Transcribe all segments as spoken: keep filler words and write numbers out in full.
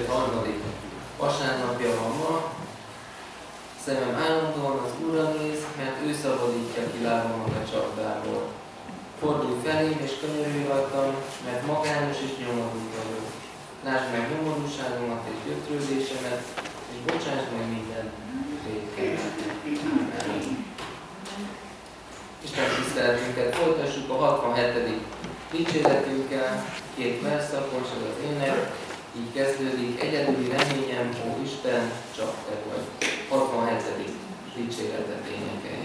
harmadik vasárnapja van ma. Szemem állandóan az Úrra néz, mert ő szabadítja ki lábamat a csapdából. Fordulj felém és könyörülj rajtam, mert magányos és nyomorult vagyok. Lásd meg nyomorúságomat és gyötrődésemet, és bocsáss meg minden vétkemet. Amen. Isten tiszteletünket folytassuk a hatvanhetedik dicséretünkkel, két verszakos, az az ének, így kezdődik: egyedüli reményem, ó Isten, csak te vagy. hatvanhetedik dicséretet énekeljük.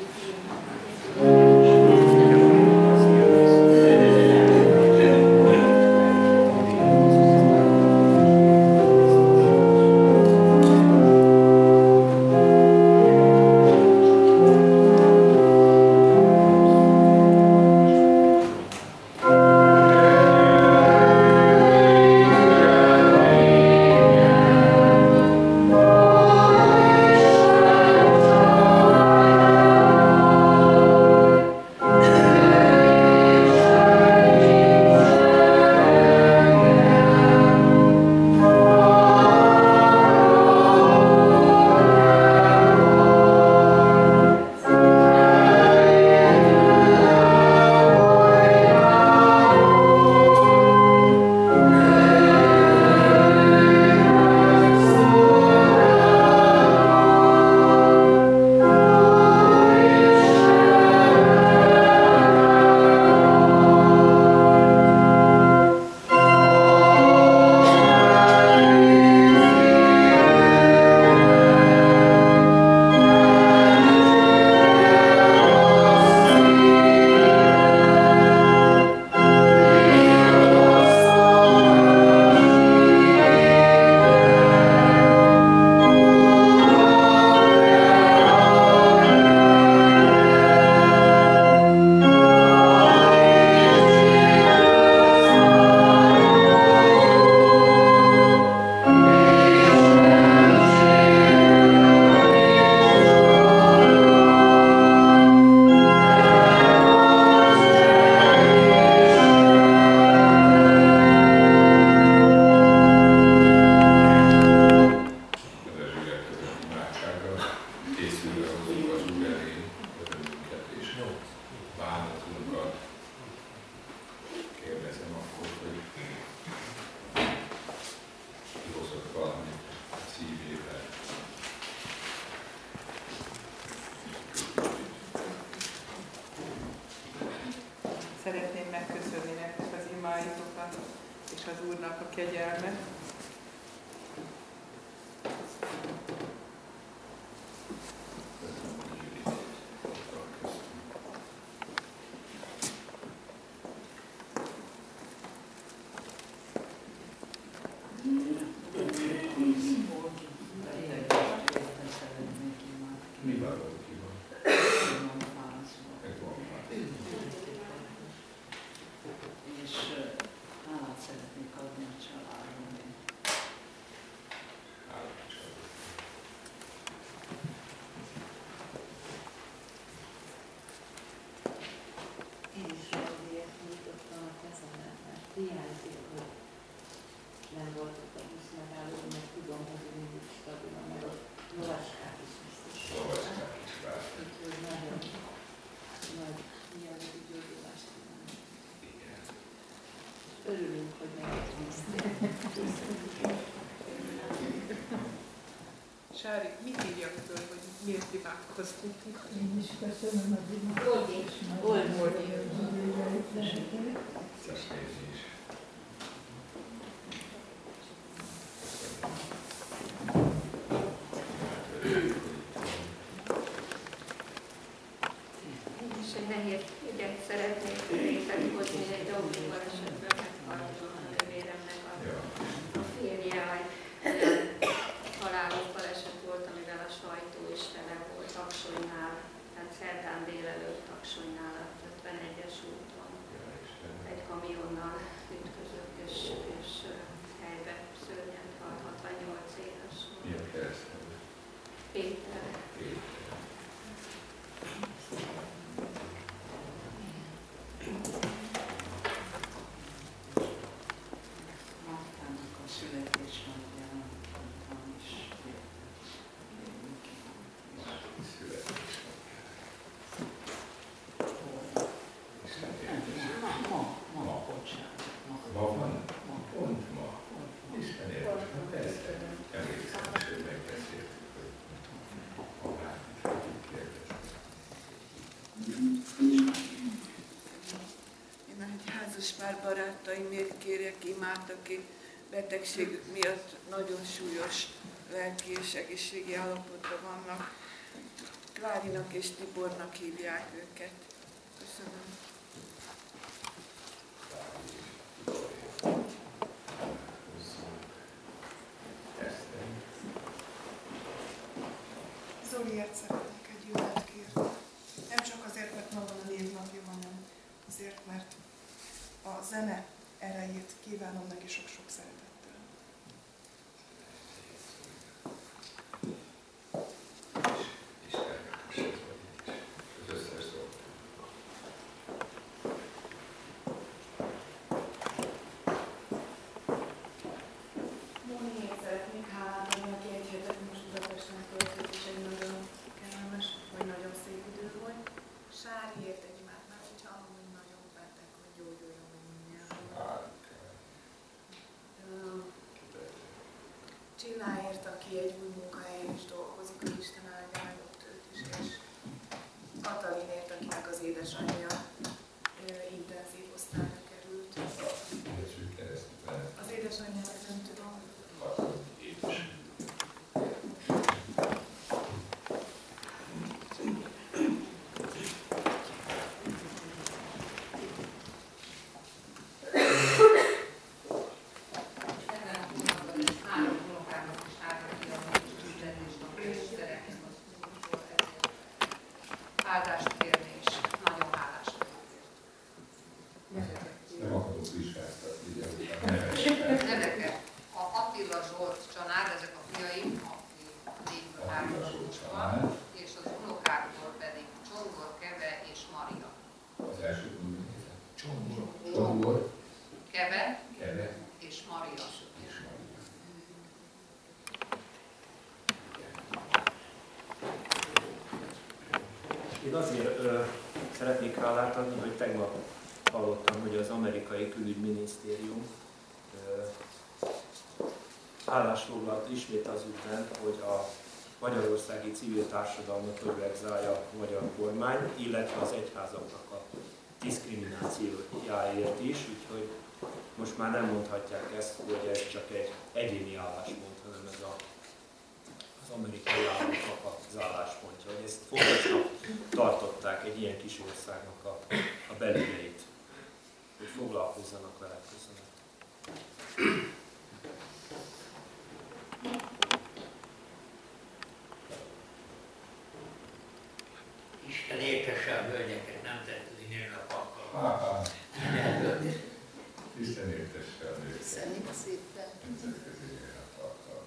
Szeretném megköszönni nektek az imáitokat és az Úrnak a kegyelmet. Hiányzik, hogy nem voltak a busz megálló, mert tudom, hogy mindig stabilan, meg a lovaskák is biztos. Lovaskák is vártak. Úgyhogy nagyon nagy hiányzik gyógyulást kívánok. Igen. Örülünk, hogy megnéztél. Sári, mit írjak föl, hogy miért imádkoztunk? Én is köszönöm az imádat. Oldi. Oldi. Szesznézni is. Én is egy nehéz ügyet szeretnék részet hozni, egy autóval esetben meghallom a nővéremnek a, a férje, olyan halálos baleset volt, amivel a sajtó is tele volt Taksonynál, tehát szerdán délelőtt Taksonynál, a ötvenegyes úton egy kamionnal ütközött, és, és helybe szörnyen halt, hatvannyolc éves volt. Mi a keresztneve? Péter. Péter. Martának a születésnapján van is Ma, ma, ma, bocsánat. Ma van? Pont ma. Isten értem, persze. Emlékszem, hogy megbeszéltük, hogy ma már Én egy házaspár barátaimért kérek imát, akik betegségük miatt nagyon súlyos lelki és egészségi állapotban vannak. Klárinak és Tibornak hívják őket. Köszönöm. Zoliért szeretnék egy imát kérni. Nem csak azért, mert ma van a névnapja, hanem azért, mert a zene erejét kívánom neki sok-sok szeretettel. Móniét szeretnék hálát adni, aki egy hetet most Budapesten töltött, és egy nagyon kellemes, vagy nagyon szép idő volt. Sáriért egy imát, mert úgy hallom, hogy nagyon beteg, hogy gyógyuljon meg minél. Csilláért, aki egy új munkahelyen is dolgozik, hogy Isten áldja meg ott őt is, és Katalinért, akinek az édesanyja ö, intenzív osztályra került. Az édesanyjának nem tudom. Áldást kérni is. Nagyon hálás vagyok. Nem akarok vizsgáztatni, ugye? Neveket. A Attila Zsolt család, ezek a fiaim, aki négyből hármas van, és az unokákból pedig Csongor, Keve és Maria. Az első mondjuk. Csongor. Csongor. Keve Keve. és Maria. És Maria. Én azért ö, szeretnék hálát adni, hogy tegnap hallottam, hogy az amerikai külügyminisztérium ö, állásfoglalt ismét az ügyben, hogy a magyarországi civil társadalmat öregzálja a magyar kormány, illetve az egyházaknak a diszkriminációjáért is, úgyhogy most már nem mondhatják ezt, hogy ez csak egy egyéni álláspont, hanem ez a az amerikai államnak az álláspontja, hogy ezt fontosnak tartották egy ilyen kis országnak a, a belügyeit, hogy foglalkozzanak vele. Köszönöm. Isten értesse a hölgyeket, nem tett az én alkalommal. Isten értesse a nőket. Köszönjük szépen. Nemzetközi élet alkalommal.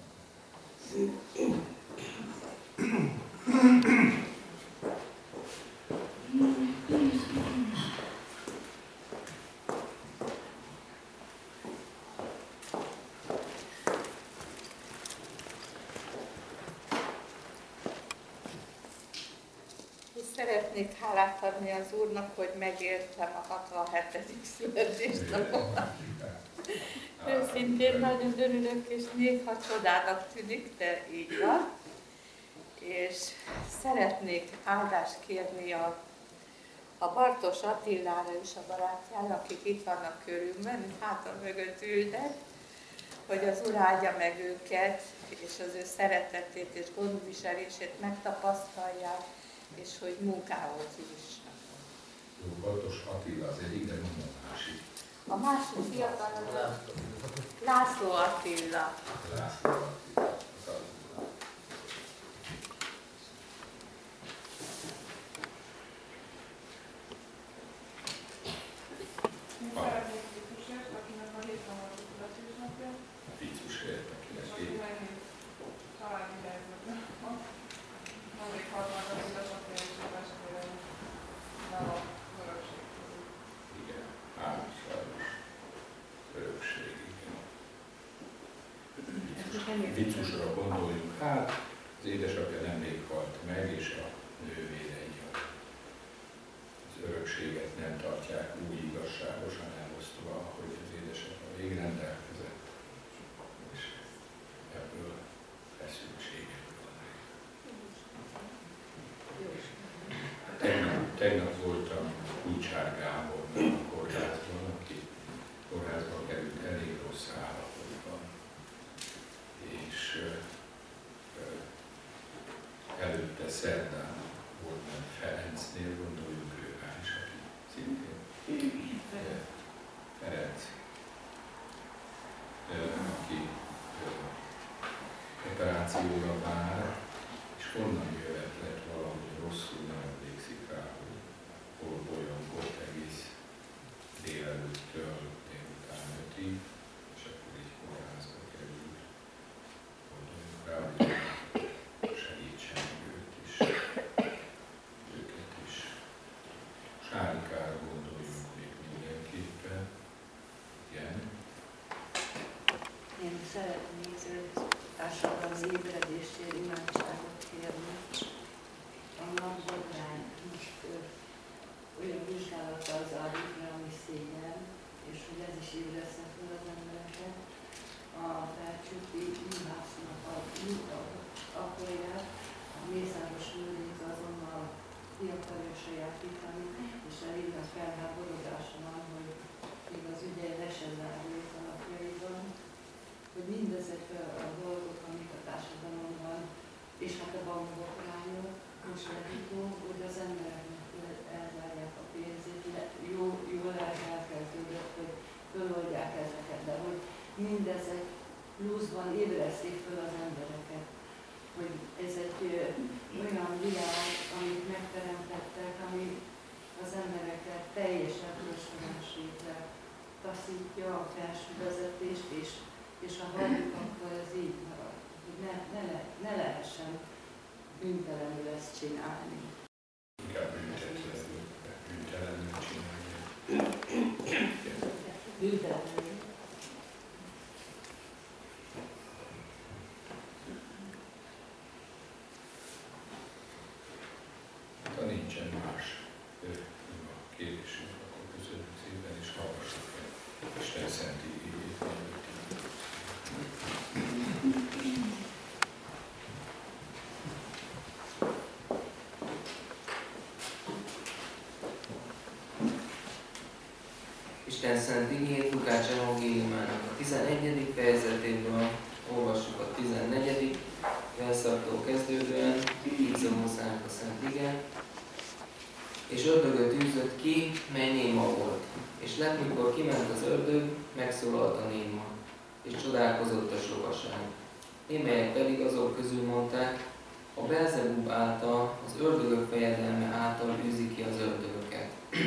Szeretnék hálát adni az Úrnak, hogy megéltem a hatvanhetedik születésnapomat. Őszintén nagyon örülök, és még ha csodának tűnik, de így van. És szeretnék áldást kérni a, a Bartos Attilára és a barátjára, akik itt vannak körünkben, hátam mögött ülnek, hogy az Úr áldja meg őket, és az ő szeretetét és gondviselését megtapasztalják, és hogy munkához is. Bartos Attila az egyik, de nem a másik. A másik fiatal László Attila. László Attila. Én szeretnék Ficusért, akinek a héten volt a születésnapja. Ficusért, akinek Aki megint családi helyzetben van. Mondjuk hatvanat édesapja és testvérem nem a örökség közül. Igen, ám sajnos örökség, igen. Vicusra gondoljunk, hát az édesapja nemrég halt meg, és a nővérei az örökséget nem tartják úgy igazságosan elosztva, ahogy az édesapja végrendelkezett, és ebből feszültségek vannak. Tegnap, tegnap voltam Kulcsár Gábornak a kórházban, aki kórházban került elég rossz állapotban, és előtte szerdán volt meg Ferencnél, gondoljuk ő rá is, aki szintén Ferenc, aki operációra vár, és onnan jövet lett valahogy rosszul, nem emlékszik rá, hogy hol bolyongott egész délelőttől délután ötig, és akkor így kórházba került. Gondoljuk rá, hogy segítsen őt is, őket is. Sárikára gondoljunk még mindenképpen. Igen. Én szeretnék társadalmi ébredésért imádságot kérni. A napbotrány most olyan vizsgálattal zajlik le, ami szégyen, és hogy ez is ébreszte fel az embereket. A Felcsúti Mihásznak a apulját, a Mészáros Lőrinc azonnal ki akarja sajátítani, és elég a felháborodása van, hogy még az ügye le se zárult a napjaiban, hogy mindezek a dolgok, amik a társadalomban, és hát a bankbotrányok, most legutóbb, hogy az embereknek elvárják a pénzét, jó, jól elkeltődött, hogy föloldják ezeket, de hogy mindezek pluszban ébresztik föl az embereket, hogy ez egy olyan világ, amit megteremtettek, ami az embereket teljesen ösztönösségre taszítja a felső vezetést, és, és ha hagyjuk, akkor ez így marad, hogy ne, ne, le, ne lehessen bűntelenül ezt csinálni. Inkább bűntelenül, bűntelenül csinálni. Bűntelenül. Ha nincsen más kérdésünk, akkor köszönjük szépen, és hallgassuk el Isten szent igéjét. Isten szent igéjét Lukács evangéliumának a tizenegyedik fejezetéből olvassuk a tizennegyedik verszaktól kezdődően, így szól hozzánk a szent ige. És ördögöt űzött ki, mely néma volt. És lett, mikor kiment az ördög, megszólalt a néma, és csodálkozott a sokaság. Némelyek pedig azok közül mondták, a Belzebub által, az ördögök fejedelme által űzi ki az ördögöket.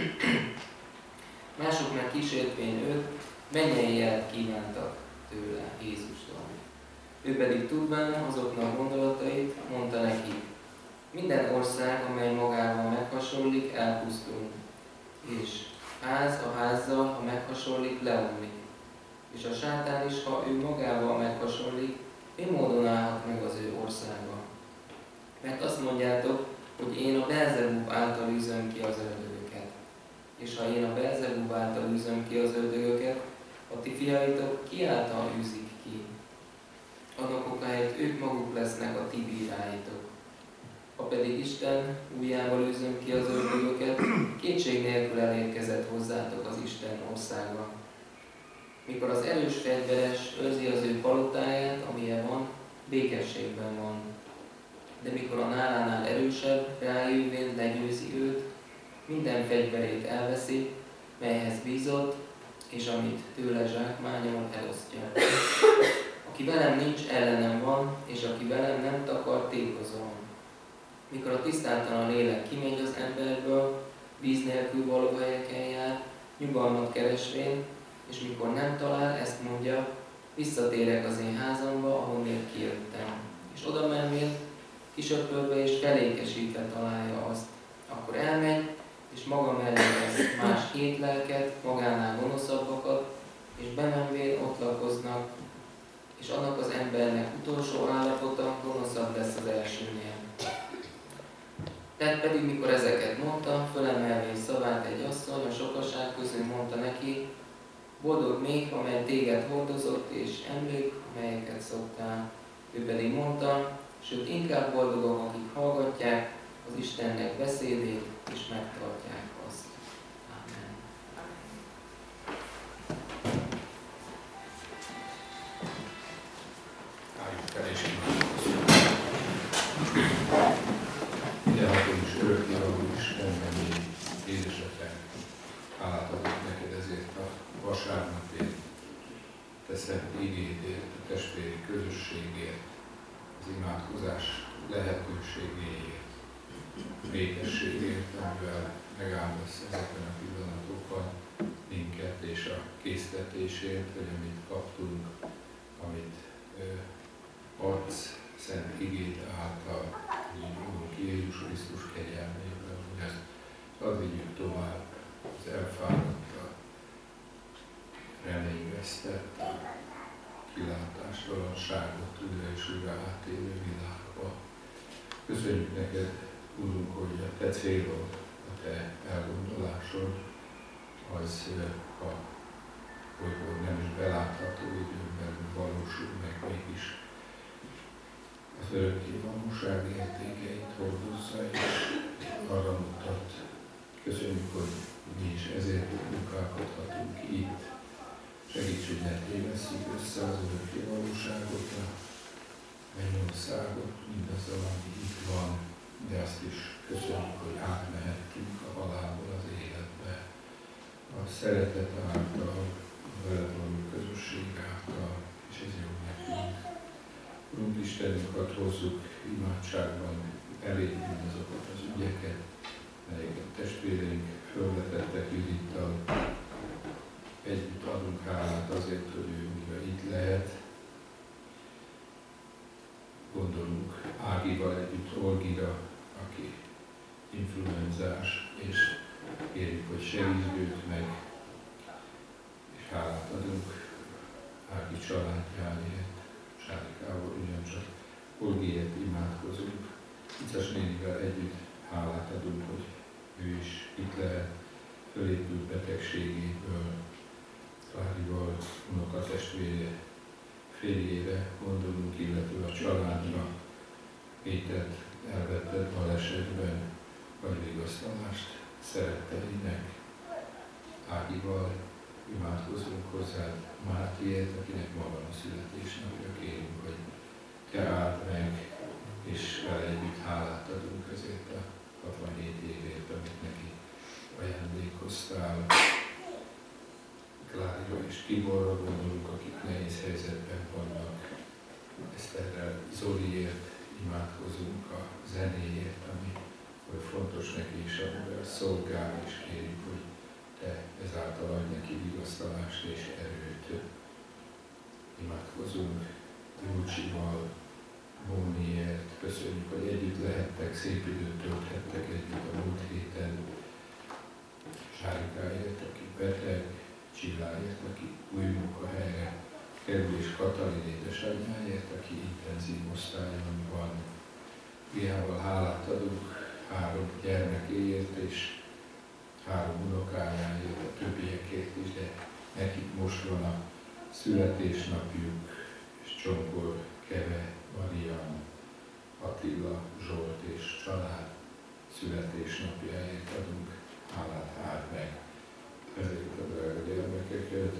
Mások meg kísértvén őt, mennyei jelet kívántak tőle, Jézustól. Ő pedig tudván azoknak gondolatait, mondta nekik, minden ország, amely magával meghasonlik, elpusztul, és ház a házzal, ha meghasonlik, leomlik. És a sátán is, ha ő magával meghasonlik, mi módon állhat meg az ő országa? Mert azt mondjátok, hogy én a Belzebub által űzöm ki az ördögöket. És ha én a Belzebub által űzöm ki az ördögöket, a ti fiaitok ki által űzik ki? Annak okáért ők maguk lesznek a ti bíráitok. Ha pedig Isten újjával űzöm ki az ördögöket, kétség nélkül elérkezett hozzátok az Isten országa. Mikor az erős fegyveres őrzi az ő palotáját, amilyen van, békességben van. De mikor a nálánál erősebb, rájövén legyőzi őt, minden fegyverét elveszi, melyhez bízott, és amit tőle zsákmányol, elosztja. Aki velem nincs, ellenem van, és aki velem nem takar, tékozom. Mikor a tisztátalan lélek kimegy az emberből, víz nélkül való helyeken jár, nyugalmat keresvén, és mikor nem talál, ezt mondja, visszatérek az én házamba, ahonnét kijöttem. És oda menvén, kisöpörve és felékesítve találja azt. Akkor elmegy, és maga mellé vesz más hét lelket, magánál gonoszabbakat, és bemenvén ott lakoznak, és annak az embernek embernek utolsó állapota gonoszabb lesz az elsőnél. Tehát pedig, mikor ezeket mondta, fölemelvén szavát egy asszony, a sokaság közül mondta neki, boldog még, amely téged hordozott, és emlék, amelyeket szoktál. Ő pedig mondta, sőt inkább boldogok, akik hallgatják az Istennek beszédét, és megtartják azt. Amen. Álljuk fel és imádkozzunk. Mindenható és örökkévaló Istenben, édesetek, hálát adok neked ezért a vasárnapért, te szent igédért, a testvéri közösségért, az imádkozás lehetőségéért, békességért, amivel megáldasz ezeken a pillanatokban minket, és a késztetésért, hogy amit kaptunk, amit ö, adsz szent igéd által, így Jézus Krisztus kegyelmében, hogy ezt hadd vigyük tovább az elfáradt, a reményvesztett, kilátástalanságot újra és újra átélő világba. Köszönjük neked, Urunk, hogy a te célod, a te elgondolásod, az a olykor nem is belátható időben valósul meg mégis az örökké valóság értékeit hordozza, és arra mutat. Köszönjük, hogy mi is ezért munkálkodhatunk itt. Segíts, hogy ne tévesszük össze az örökké valóságot, a mennyországot, mindazzal, ami itt van, de azt is köszönjük, hogy átmehettünk a halálból az életbe. A szeretet által, a veled való közösség által, és ez jó nekünk. Urunk Istenünk, hadd hozzuk imádságban elég mindazokat az ügyeket, melyeket testvéreink fölvetettek Judittal. Együtt adunk hálát azért, hogy ő újra itt lehet. Gondolunk Ágival együtt Olgira, aki influenzás, és kérjük, hogy segítsd őt meg, és hálát adunk Ági családjáért, Sárikával ugyancsak Olgiért imádkozunk. Icas nénivel együtt hálát adunk, hogy ő is itt lehet, fölépült betegségéből, Klárival, unokatestvére, férjére gondolunk, illetve a családra, Pétert elvetett balesetben, vagy vigasztalást szeretteinek. Ágival imádkozunk hozzád, Mátiért, akinek ma van a születésnapja, kérünk, hogy te áld meg, és vele együtt hálát adunk ezért a hatvanhét évért, amit neki ajándékoztál. Klárira és Tiborra gondolunk, akik nehéz helyzetben vannak. Eszterrel, Zoliért imádkozunk a zenéért, ami hogy fontos neki is, amivel szolgál, és kérjük, hogy te ezáltal adj neki vigasztalást és erőt. Imádkozunk Júcsival, Bóniért, köszönjük, hogy együtt lehettek, szép időt tölthettek együtt a múlt héten. Sárikáért, aki beteg, Csilláért, aki új munkahelyre kerül, és Katalin édesanyjáért, aki intenzív osztályon van. Miával hálát adunk három gyermekéért, és három unokájáért, a többiekért is, de nekik most van a születésnapjuk, és Csonkor, Keve, Marian, Attila, Zsolt és család születésnapjáért adunk hálát, áld meg ezért a drága gyermekeket.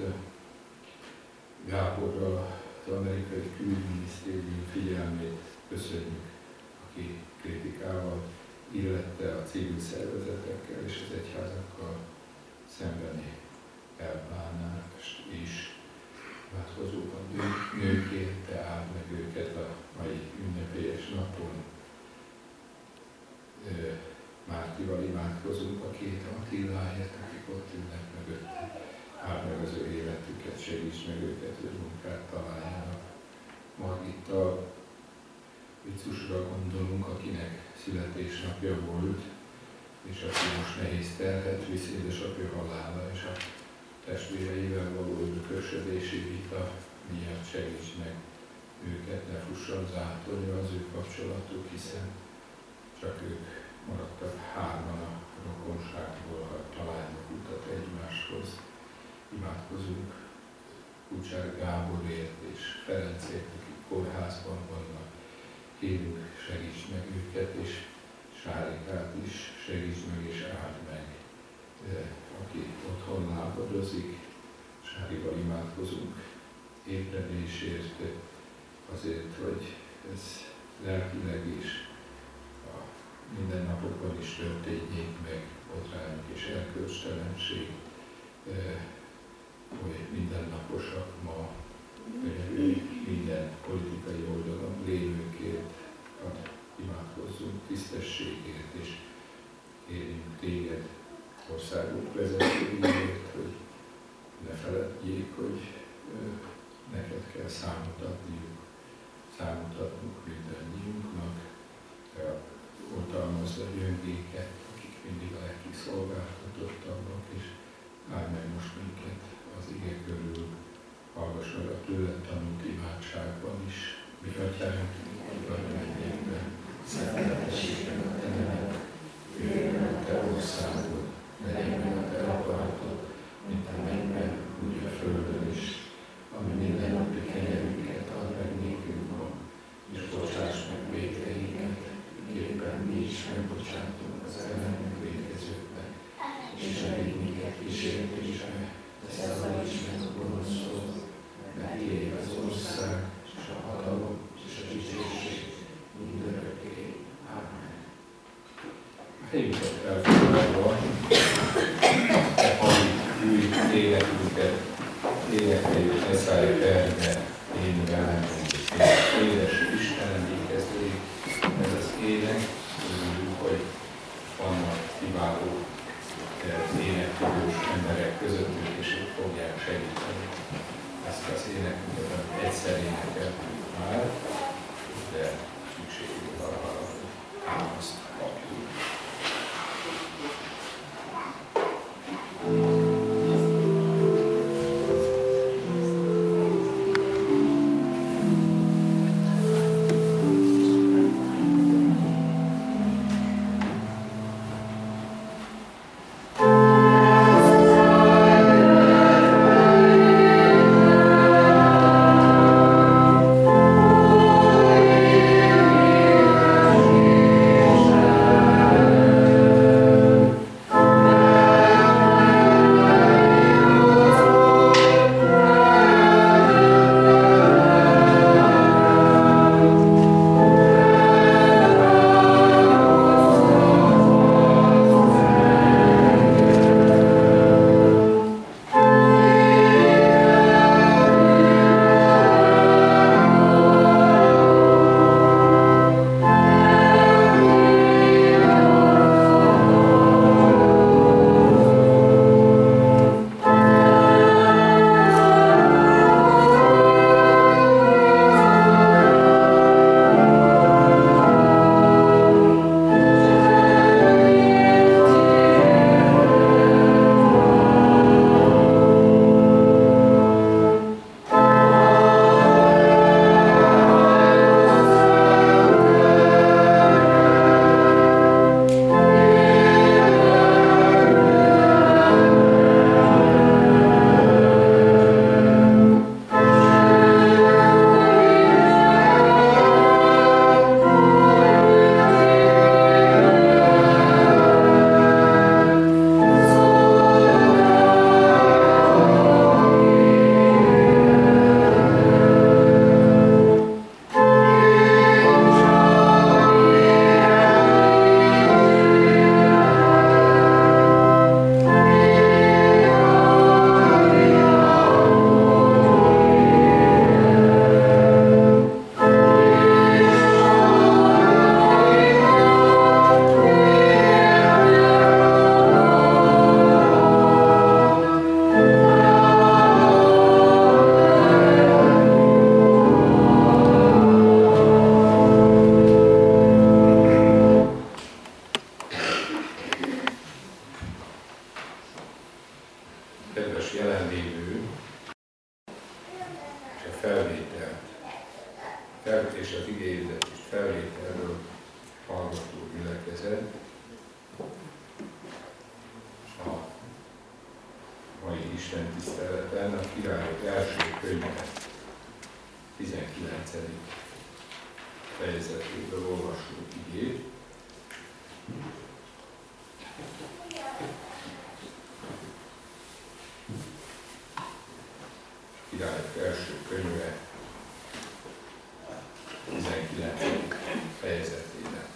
Gáborral az amerikai külügyminisztérium figyelmét köszönjük, aki kritikával illette a civil szervezetekkel és az egyházakkal szembeni elbánást is. Imádkozóban nőként, te áld meg őket a mai ünnepélyes napon. Mártival imádkozunk a két Attiláért, akik ott ülnek mögötte. Áld meg az ő életüket, segíts meg őket, hogy munkát találjanak. Margittal, Vicusra gondolunk, akinek születésnapja volt, és aki most nehéz terhet visz édesapja halála, és a testvéreivel való örökösödési vita miatt segíts meg őket. fusson zátonyra az ő kapcsolatuk, hiszen csak ők maradtak hárman a rokonságból, ha találnak utat egymáshoz. Imádkozunk Kucsár Gáborért és Ferencért, akik kórházban vannak. Kérünk, segíts meg őket, és Sárikát is segíts meg és áld meg, aki otthon lábadozik. Sárival imádkozunk ébredésért, azért, hogy ez lelkileg is a mindennapokban is történjék meg botrányok és erkölcstelenség, hogy mindennaposak ma, hogy minden politikai oldalon lévőkért imádkozzunk tisztességért, és kérjünk téged országunk vezetőiért, hogy ne feledjék, hogy neked kell számot adniuk, számot adnunk mindannyiunknak, te oltalmazd a gyöngéket, akik mindig a legkiszolgáltatottabbak, és állj meg most minket az ige körül, hallgass meg a tőled tanult imádságban is, mi atyánk, hogy vagy mennyekben, szenteltessék a te neved, jöjjön a te országod, legyen meg a te akaratod, mint a mennyben, úgy a földön is, ami mindennapi kenyerünket ad meg nékünk ma, és bocsáss meg vétkeinket, képpen mi is megbocsátunk az ellenünk vétkezőknek, és ne vigy minket kísértésbe, de szabadíts meg a gonosztól, mert tiéd az ország, és a hatalom, és a dicsőség mindörökké. Amen. A hívott elfogadva, e havi új életünket énekeljük Eszály Erne, én velem, és édes Isten emlékezték. Ez az ének, örülünk, hogy vannak kiváló énektudós emberek közöttünk, és ők fogják segíteni ezt az énekünket, amit egyszer énekeltünk már, de szükségünk van arra, hogy azt kapjuk. fel, és az igézet és felvételről hallgató gyülekezet a mai Isten tiszteleten a Királyok első könyve tizenkilencedik fejezetéből olvasunk igét. Királyok első könyve tizenkilencedik fejezetében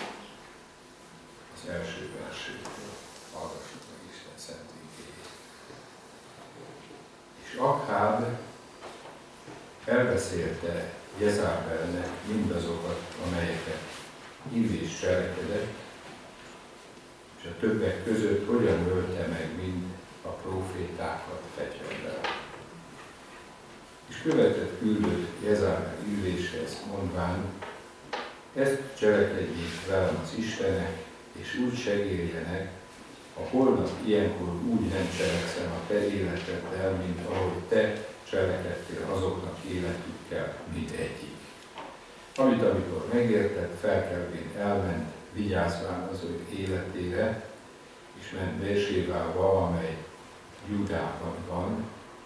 az első versétől hallgassuk meg Isten szent igéjét. És Akháb elbeszélte Jezábelnek mindazokat, amelyeket illés cselekedett, és a többek között hogyan ölte meg mind a prófétákat fegyverrel. És követett küldött Jezábel illéshez, mondván, ezt cselekedjék velem az Istenek, és úgy segéljenek, ha holnap ilyenkor úgy nem cselekszem a te életeddel, mint ahogy te cselekedtél azoknak életükkel, mint egyik. Amit amikor megértett, felkelvén elment, vigyázván az ő életére, és ment Bérsévába, amely Júdában van,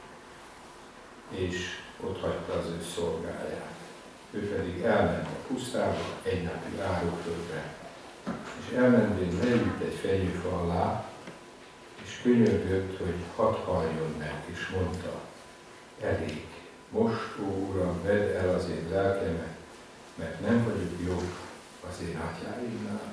és ott hagyta az ő szolgáját. Ő pedig elment a pusztába, egynapi áruföldre, és elmenvén leült egy fenyőfa alá, és könyörgött, hogy hadd halljon meg, és mondta, elég, most, ó Uram, vedd el az én lelkemet, mert nem vagyok jobb az én atyáimnál.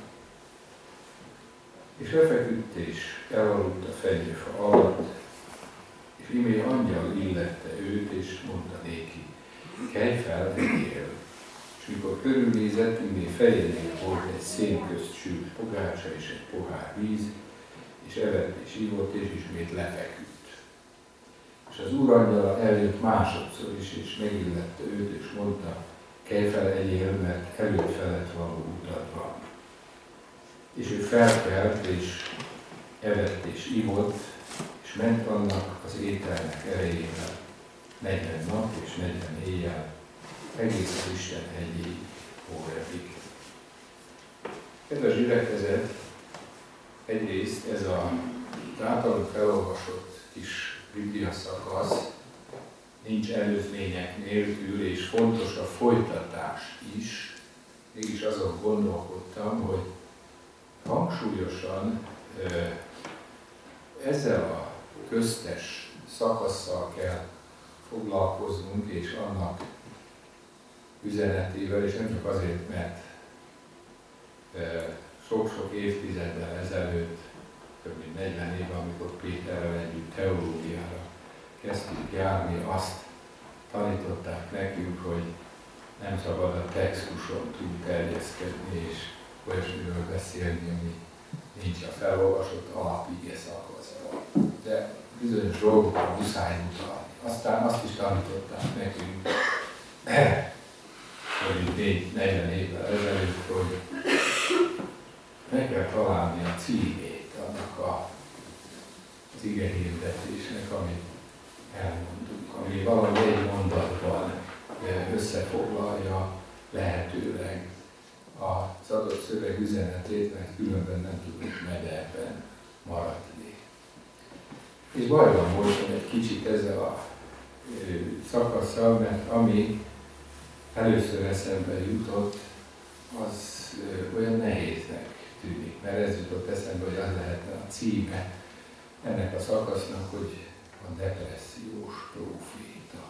És lefeküdt, és elaludt a fenyőfa alatt, és imé angyal illette őt, és mondta néki, kelj fel, vegyél. És mikor körülnézett, imé fejénél volt egy szén közt sült pogácsa és egy pohár víz, és evett és ivott, és ismét lefeküdt. És az úrangyala eljött másodszor is, és megillette őt, és mondta, kelj fel, egyél, mert előtt felett való utad van. És ő felkelt, és evett és ivott, és ment annak az ételnek erejével negyven nap és negyven éjjel, egész az Isten hegyéig, Hórebig. Kedves gyülekezet, egyrészt ez a általunk felolvasott kis Biblia szakasz nincs előzmények nélkül, és fontos a folytatás is. Mégis azon gondolkodtam, hogy hangsúlyosan ezzel a köztes szakasszal kell foglalkoznunk, és annak üzenetével, és nem csak azért, mert sok-sok évtizeddel ezelőtt, több mint negyven éve, amikor Péterrel együtt teológiára kezdtünk járni, azt tanították nekünk, hogy nem szabad a textuson túl terjeszkedni, és olyasmiről beszélni, ami nincs a felolvasott alapige szakaszban. De bizonyos dolgokra muszáj utalni. Aztán azt is tanították nekünk, hogy négy negyven évvel ezelőtt, hogy meg kell találni a címét annak a, az ige hirdetésnek, amit elmondunk, ami valahogy egy mondatban összefoglalja lehetőleg az adott szöveg üzenetét, mert különben nem tudunk mederben maradni. És bajban voltam egy kicsit ezzel a szakasszal, mert ami először eszembe jutott, az olyan nehéznek tűnik, mert ez jutott eszembe, hogy az lehetne a címe ennek a szakasznak, hogy a depressziós próféta.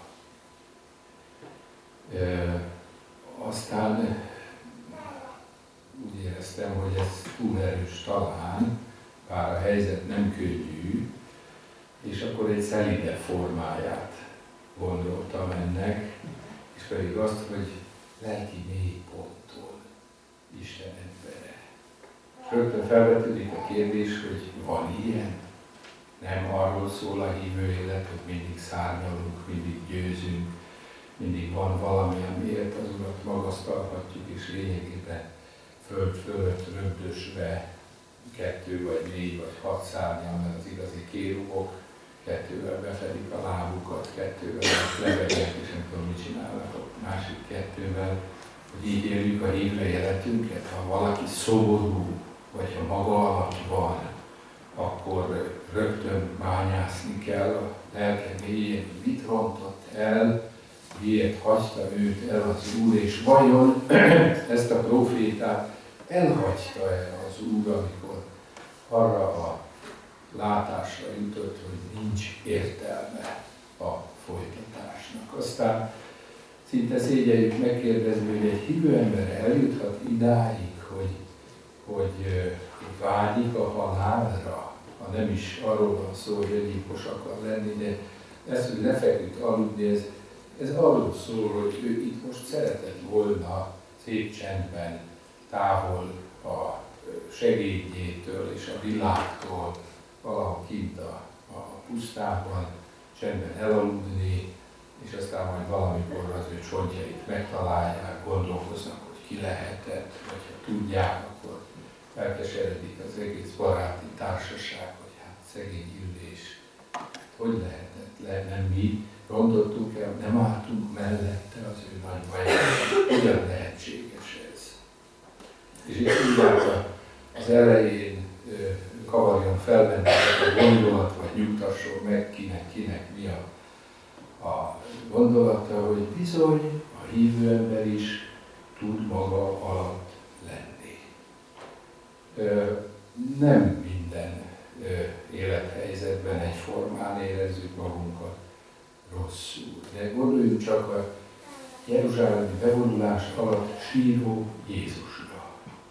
E, aztán úgy éreztem, hogy ez túl erős talán, bár a helyzet nem könnyű, és akkor egy szelide formáját gondoltam ennek, és pedig azt, hogy lelki mélyponttól Isten embere. Rögtön felvetődik a kérdés, hogy van ilyen? Nem arról szól a hívő élet, hogy mindig szárnyalunk, mindig győzünk, mindig van valami, amiért az Urat magasztalhatjuk, és lényegében föld fölött rögdösve kettő vagy négy vagy hat szárnyal, mert az igazi kérubok kettővel befedik a lábukat, kettővel lebegnek, és nem tudom, mit csinálnak a másik kettővel, hogy így éljük a hívre életünket. Ha valaki szomorú, vagy ha maga alatt van, akkor rögtön bányászni kell a lelke mélyén, mit rontott el, miért hagyta őt el az Úr, és vajon ezt a profétát elhagyta-e az Úr, amikor arra a látásra jutott, hogy nincs értelme a folytatásnak. Aztán szinte szégyeljük megkérdezni, hogy egy hívő ember eljuthat idáig, hogy, hogy vágyik a halálra, ha nem is arról van szó, hogy egyipos akar lenni, de ez, hogy lefeküdt aludni, ez, ez arról szól, hogy ő itt most szeretett volna szép csendben, távol a segédjétől és a világtól, valahol kint a, a pusztában, csendben elaludni, és aztán majd valamikor az ő csontjait megtalálják, gondolkoznak, hogy ki lehetett, vagy ha tudják, akkor elkeseredik az egész baráti társaság, hogy hát szegény Illés, hogy lehetett le, nem mi rontottuk el, nem álltunk mellette az ő nagy bajában, hogyan lehetséges ez. És itt tudják az elején kavarjon fel bennünket a gondolat, vagy nyugtasson meg kinek, kinek mi a, a gondolata, hogy bizony a hívő ember is tud maga alatt lenni. Ö, nem minden ö, élethelyzetben egyformán érezzük magunkat rosszul, de gondoljunk csak a jeruzsálemi bevonulás alatt síró Jézusra,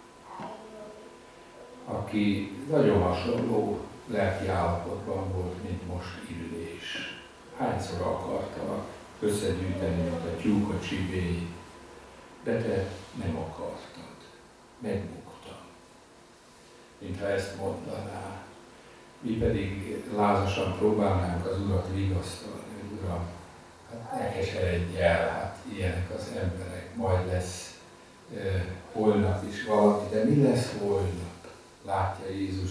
aki nagyon hasonló lelki állapotban volt, mint most Illés. Hányszor akarta összegyűjteni, mint a tyúk a csibéit, de te nem akartad, megbuktam, mintha ezt mondaná. Mi pedig lázasan próbálnánk az Urat vigasztalni, hogy Uram, hát ne keseredj el, hát ilyenek az emberek, majd lesz eh, holnap is valami, de mi lesz holnap? Látja Jézus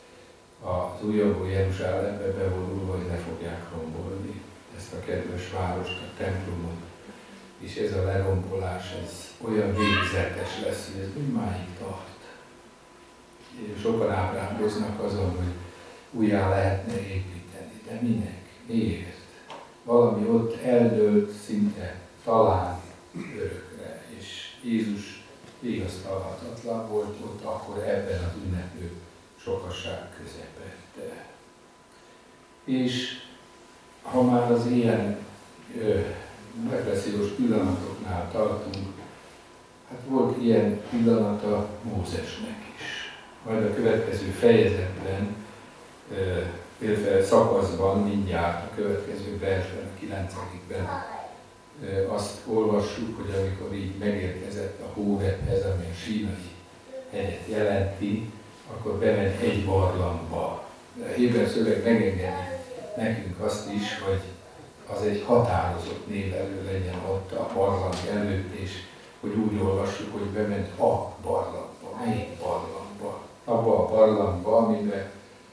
az újabból Jeruzsálembe bevonulva, hogy le fogják rombolni ezt a kedves várost, a templomot. És ez a lerombolás, ez olyan végzetes lesz, hogy ez mindmáig tart. Sokan ábrándoznak azon, hogy újjá lehetne építeni. De minek? Miért? Valami ott eldőlt szinte talán örökre. És Jézus vigasztalhatatlan volt ott akkor ebben az ünneplő sokasság közepette. És ha már az ilyen ö, depressziós pillanatoknál tartunk, hát volt ilyen pillanata Mózesnek is. Majd a következő fejezetben, ö, illetve szakaszban, mindjárt a következő versben, a kilencedikben ö, azt olvassuk, hogy amikor így megérkezett a Hórebhez, ami a Sínai hegyet jelenti, akkor bement egy barlangba. A héber szöveg megengedi nekünk azt is, hogy az egy határozott névelő legyen ott a barlang előtt, és hogy úgy olvassuk, hogy bement a barlangba. Melyik barlangba? Abba a barlangba, amiben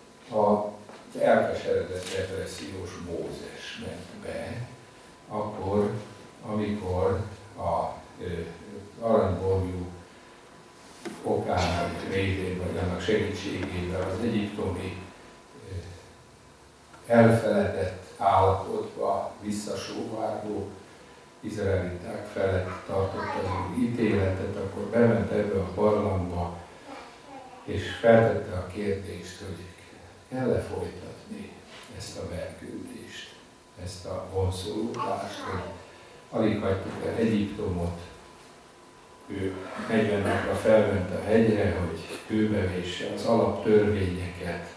az elkeseredett depressziós Mózes ment be, akkor, amikor a aranyborjú okának révén, vagy annak segítségével az egyiptomi elfeledett állapotba visszasóvárgó izraeliták felett tartott az úr ítéletet, akkor bement ebbe a barlangba, és feltette a kérdést, hogy kell-e folytatni ezt a belküldést, ezt a vonszolódást, hogy alig hagytuk el Egyiptomot, ő negyven napra felment a hegyre, hogy kőbevésse az alaptörvényeket.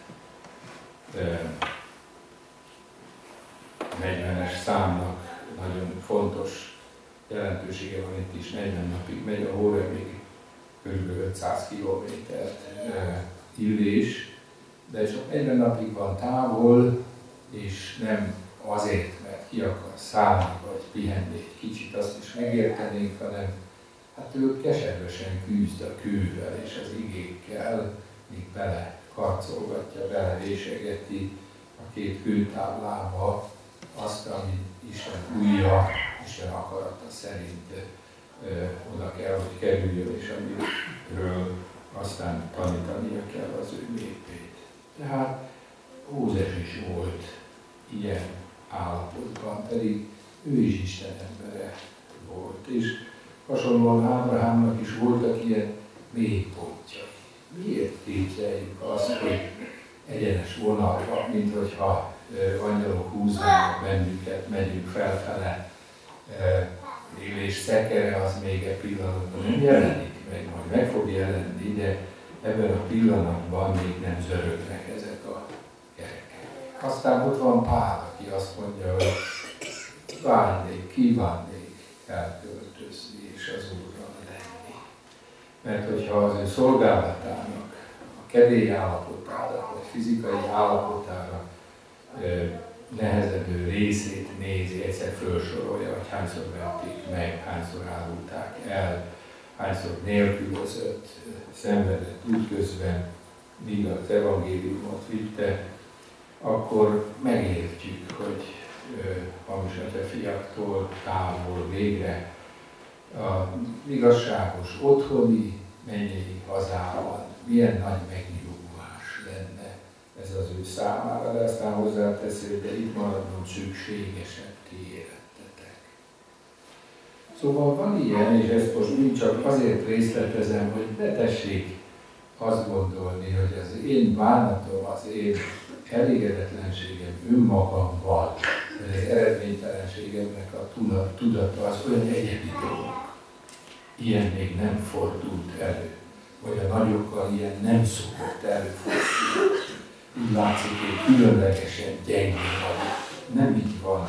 negyvenes számnak nagyon fontos jelentősége van itt is, negyven napig megy a Hórebig, kb. ötszáz kilométert Illés, de csak negyven napig van távol, és nem azért, mert ki akar szállni, vagy pihenni egy kicsit, azt is megértenénk, hanem hát ő keservesen küzd a kővel és az igékkel, míg bele karcolgatja, bele vésegeti a két kőtáblába azt, ami Isten újja, Isten akarata szerint ö, oda kell, hogy kerüljön, és amiről aztán tanítania kell az ő népét. Tehát Mózes is volt ilyen állapotban, pedig ő is Isten embere volt, és hasonlóan Ábrahámnak is voltak ilyen mélypontjai. Miért képzeljük azt, hogy egyenes vonalban, mint hogyha angyalok húznának bennünket, megyünk felfele, és szekere az még egy pillanatban nem jelenik meg, majd meg fog jelenni, de ebben a pillanatban még nem zörögnek ezek a gyerekek. Aztán ott van Pál, aki azt mondja, hogy vágynék, kívánnék elköltözni és az Úrral lenni. Mert hogyha az ő szolgálatának, a kedély állapotára, vagy fizikai állapotára nehezedő részét nézi, egyszer felsorolja, hogy hányszor vették meg, hányszor árulták el, hányszor nélkülözött, szenvedett útközben, míg az evangéliumot vitte, akkor megértjük, hogy hamis atyafiaktól távol végre a igazságos otthoni mennyei hazában milyen nagy megnyugvás lenne ez az ő számára, de aztán hozzáteszi, hogy de itt maradnom szükségesebb, ti érettetek. Szóval van ilyen, és ezt most mind csak azért részletezem, hogy ne tessék azt gondolni, hogy az én bánatom, az én elégedetlenségem önmagammal, az eredménytelenségemnek a tudata az olyan egyedi dolog. Ilyen még nem fordult elő, vagy a nagyokkal ilyen nem szokott előfordulni. Úgy látszik, hogy különlegesen gyengén vagyok. Nem így van.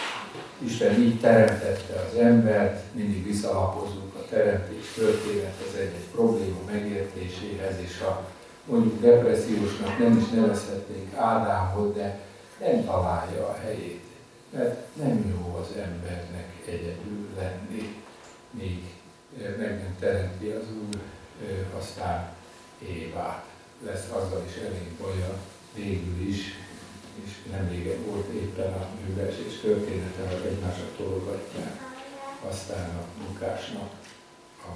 Isten így teremtette az embert, mindig visszalapozunk a teremtés történethez egy-egy probléma megértéséhez, és ha mondjuk depressziósnak nem is nevezhetnénk Ádámot, de nem találja a helyét. Mert nem jó az embernek egyedül lenni, míg meg nem teremti az Úr, aztán Évát. Lesz azzal is elég baja végül is, és nem régen volt éppen a művelés története, hogy egymásra tologatják, aztán a munkásnak a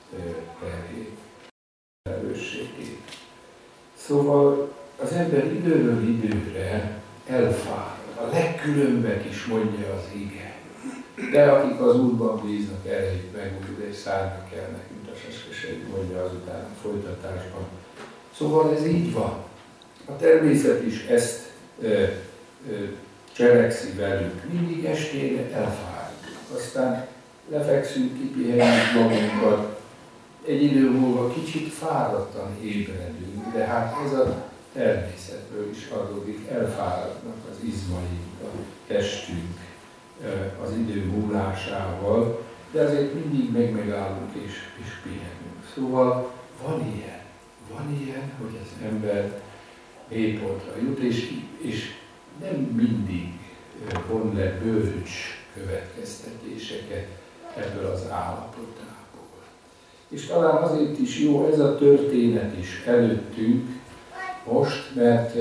terhét, felelősségét. Szóval az ember időről időre elfárad, a legkülönbek is mondja az ige. De akik az Úrban bíznak, erejük megújul és szárnak kell nekünk, a seskeség mondja azután a folytatásban. Szóval ez így van. A természet is ezt ö, ö, cselekszi velünk. Mindig estére elfáradunk. Aztán lefekszünk, kipihenjük magunkat. Egy idő múlva kicsit fáradtan ébredünk, de hát ez a természetből is adódik. Elfáradnak az izmaink, a testünk az idő múlásával, de azért mindig megmegállunk és, és pihenünk. Szóval van ilyen, van ilyen, hogy az ember mélypontra jut, és, és nem mindig von le bölcs következtetéseket ebből az állapotából. És talán azért is jó ez a történet is előttünk most, mert,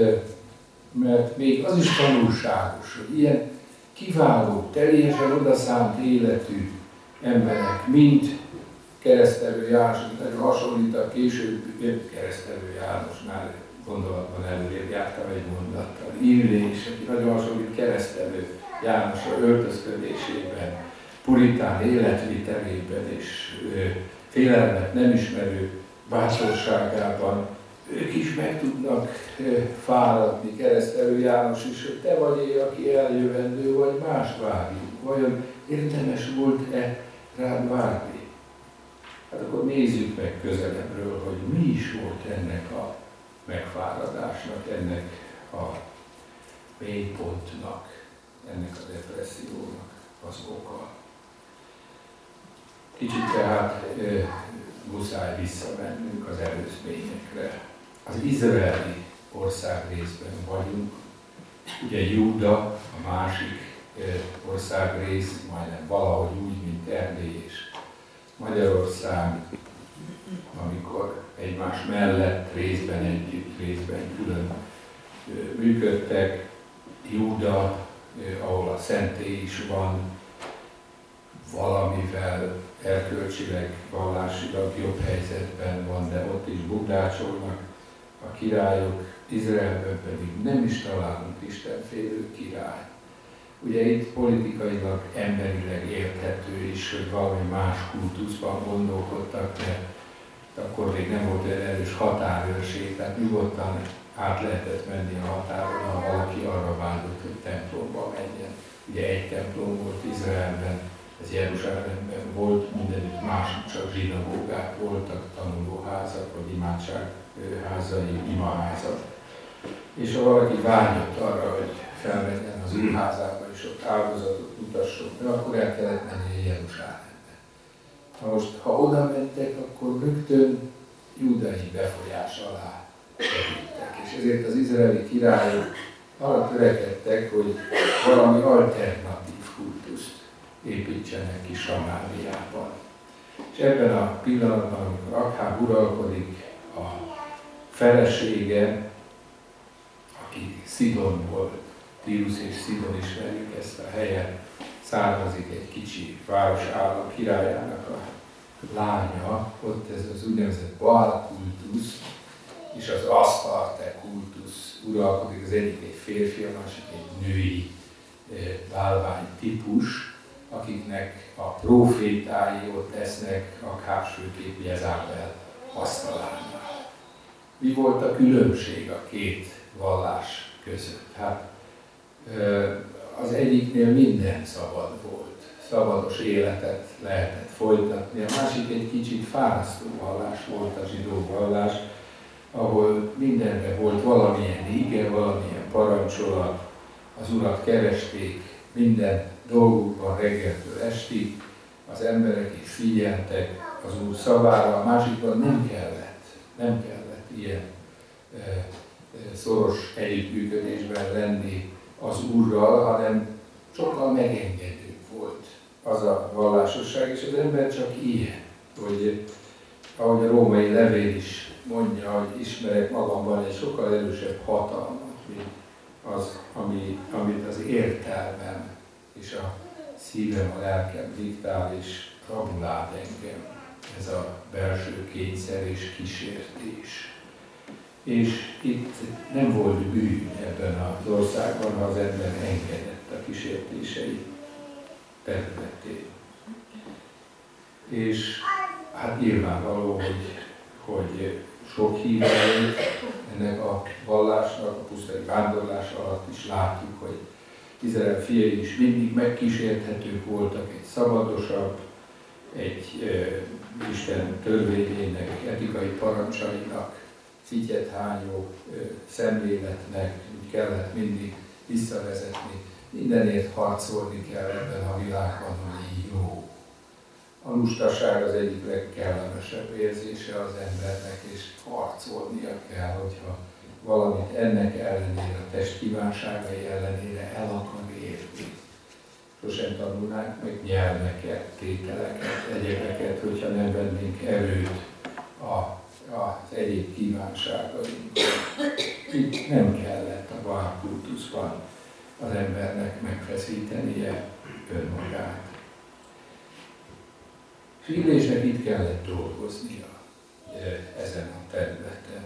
mert még az is tanulságos, hogy ilyen kiváló, teljesen odaszánt életű emberek, mint Keresztelő János, nagyon hasonlítak később, Keresztelő Jánosnál gondolatban előrébb jártam egy mondattal. Illés, aki nagyon hasonlít Keresztelő Jánosra öltözködésében, puritán életvitelében és félelmet nem ismerő bátorságában, ők is meg tudnak fáradni, Keresztelő János is, hogy te vagy én, aki eljövendő, vagy más várjuk. Vajon érdemes volt-e rád várni? Hát akkor nézzük meg közelebbről, hogy mi is volt ennek a megfáradásnak, ennek a mélypontnak, ennek a depressziónak az oka. Kicsit tehát e, muszáj visszamennünk az előzményekre. Az izraeli országrészben vagyunk, ugye Júda a másik országrész, majdnem valahogy úgy, mint Erdély és Magyarország, amikor egymás mellett részben együtt, részben külön működtek, Júda, ahol a szentély is van, valamivel erkölcsileg, vallásilag jobb helyzetben van, de ott is bugdácsolnak a királyok, Izraelben pedig nem is találunk istenfélő király. Ugye itt politikailag, emberileg érthető is, hogy valami más kultuszban gondolkodtak, mert akkor még nem volt olyan erős határőrség, tehát nyugodtan át lehetett menni a határon, ha valaki arra vágyott, hogy templomba menjen. Ugye egy templom volt Izraelben, ez Jeruzsálemben volt, mindenütt másik csak zsinagógák voltak, tanulóházak, vagy imádságházai, imaházak. És ha valaki vágyott arra, hogy felmenjen az úrházába, és ott áldozatot mutasson be, akkor el kellett menni Jeruzsálembe. Na most, ha oda mentek, akkor rögtön júdai befolyás alá kerültek. És ezért az izraeli királyok arra törekedtek, hogy valami alternatív kultuszt építsenek ki Samáriában. És ebben a pillanatban, amikor Akháb uralkodik, a felesége, aki Szidonból, Tírus és Szidon ismerjük ezt a helyet, származik egy kicsi városállam királyának a lánya, ott ez az úgynevezett Baál kultusz, és az Asztarte kultusz uralkodik, az egyik egy férfi, a másik egy női bálvány típus, akiknek a profétái ott esznek Akháb főkép Jezabel asztalánál. Mi volt a különbség a két vallás között? Hát az egyiknél minden szabad volt, szabados életet lehetett folytatni, a másik egy kicsit fárasztó vallás volt, a zsidó vallás, ahol mindenre volt valamilyen ige, valamilyen parancsolat, az Urat keresték minden dolgukban reggeltől estig, az emberek is figyeltek az Úr szavára, a másikban nem kellett, nem kellett ilyen e, e, szoros együttműködésben lenni az Úrral, hanem sokkal megengedőbb volt az a vallásosság, és az ember csak ilyen, hogy ahogy a római levél is mondja, hogy ismerek magamban egy sokkal erősebb hatalmat, mint az, ami, amit az értelmem és a szívem, a lelkem diktál, és rabulád engem ez a belső kényszer és kísértés. És itt nem volt bűn ebben az országban, ha az ember engedett a kísértései területén. És hát nyilvánvaló, hogy, hogy sok hívei ennek a vallásnak, a pusztai vándorlás alatt is látjuk, hogy Izrael fiai is mindig megkísérthetők voltak, egy szabadosabb, egy e, Isten törvényének, etikai parancsainak, fityethányó e, szemléletnek kellett mindig visszavezetni. Mindenért harcolni kell ebben a világban, ami jó. A lustaság az egyik legkellemesebb érzése az embernek, és harcolnia kell, hogyha valamit ennek ellenére, a test kívánságai ellenére el akar érni. Sosem tanulnánk meg nyelveket, tételeket, egyebeket, hogyha nem vennénk erőt a, az egyéb kívánságainkban. Itt nem kellett a Baál kultuszban az embernek megfeszítenie önmagát. És Illésnek itt kellett dolgoznia ezen a területen.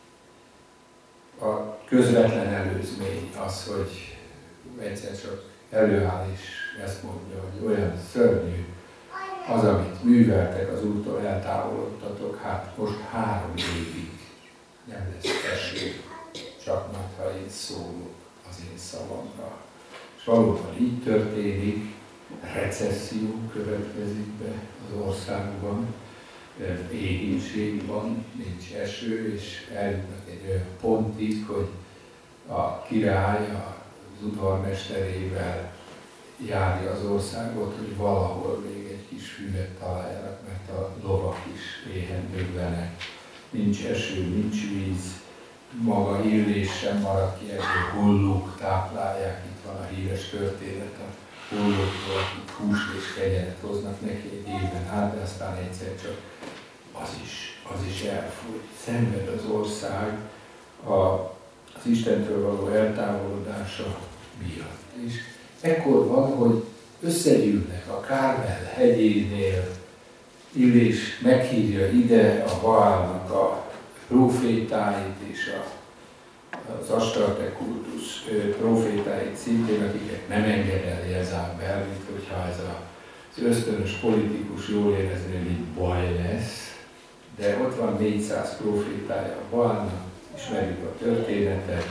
A közvetlen előzmény az, hogy egyszer csak előáll és ezt mondja, hogy olyan szörnyű az, amit műveltek, az Úrtól eltávolodtatok, hát most három évig nem lesz eső, csak majd, ha én szólok az én szavamra. És valóban így történik, recesszió következik be az országban, éhínség van, nincs eső, és eljutnak egy olyan pontig, hogy a király az udvarmesterével járja az országot, hogy valahol még egy kis füvet találjanak, mert a lovak is éhen döglenek. Nincs eső, nincs víz, maga Illés sem marad ki, ebből hollók táplálják, itt van a híres történet a hollókról, akik húst és kegyeret hoznak neki egy évben át, de aztán egyszer csak az is, az is elfogy. Szenved az ország a az Istentől való eltávolodása miatt. És ekkor van, hogy összegyűlnek a Kármel hegyénél, Illés meghívja ide a Baálnak a prófétáit és a, az Astarte kultusz prófétáit szintén, akiket nem enged el Jezabel, mint hogyha ez a, az ösztönös politikus jól érezni, hogy itt baj lesz. De ott van négyszáz prófétája a Baálnak, ismerjük a történetet,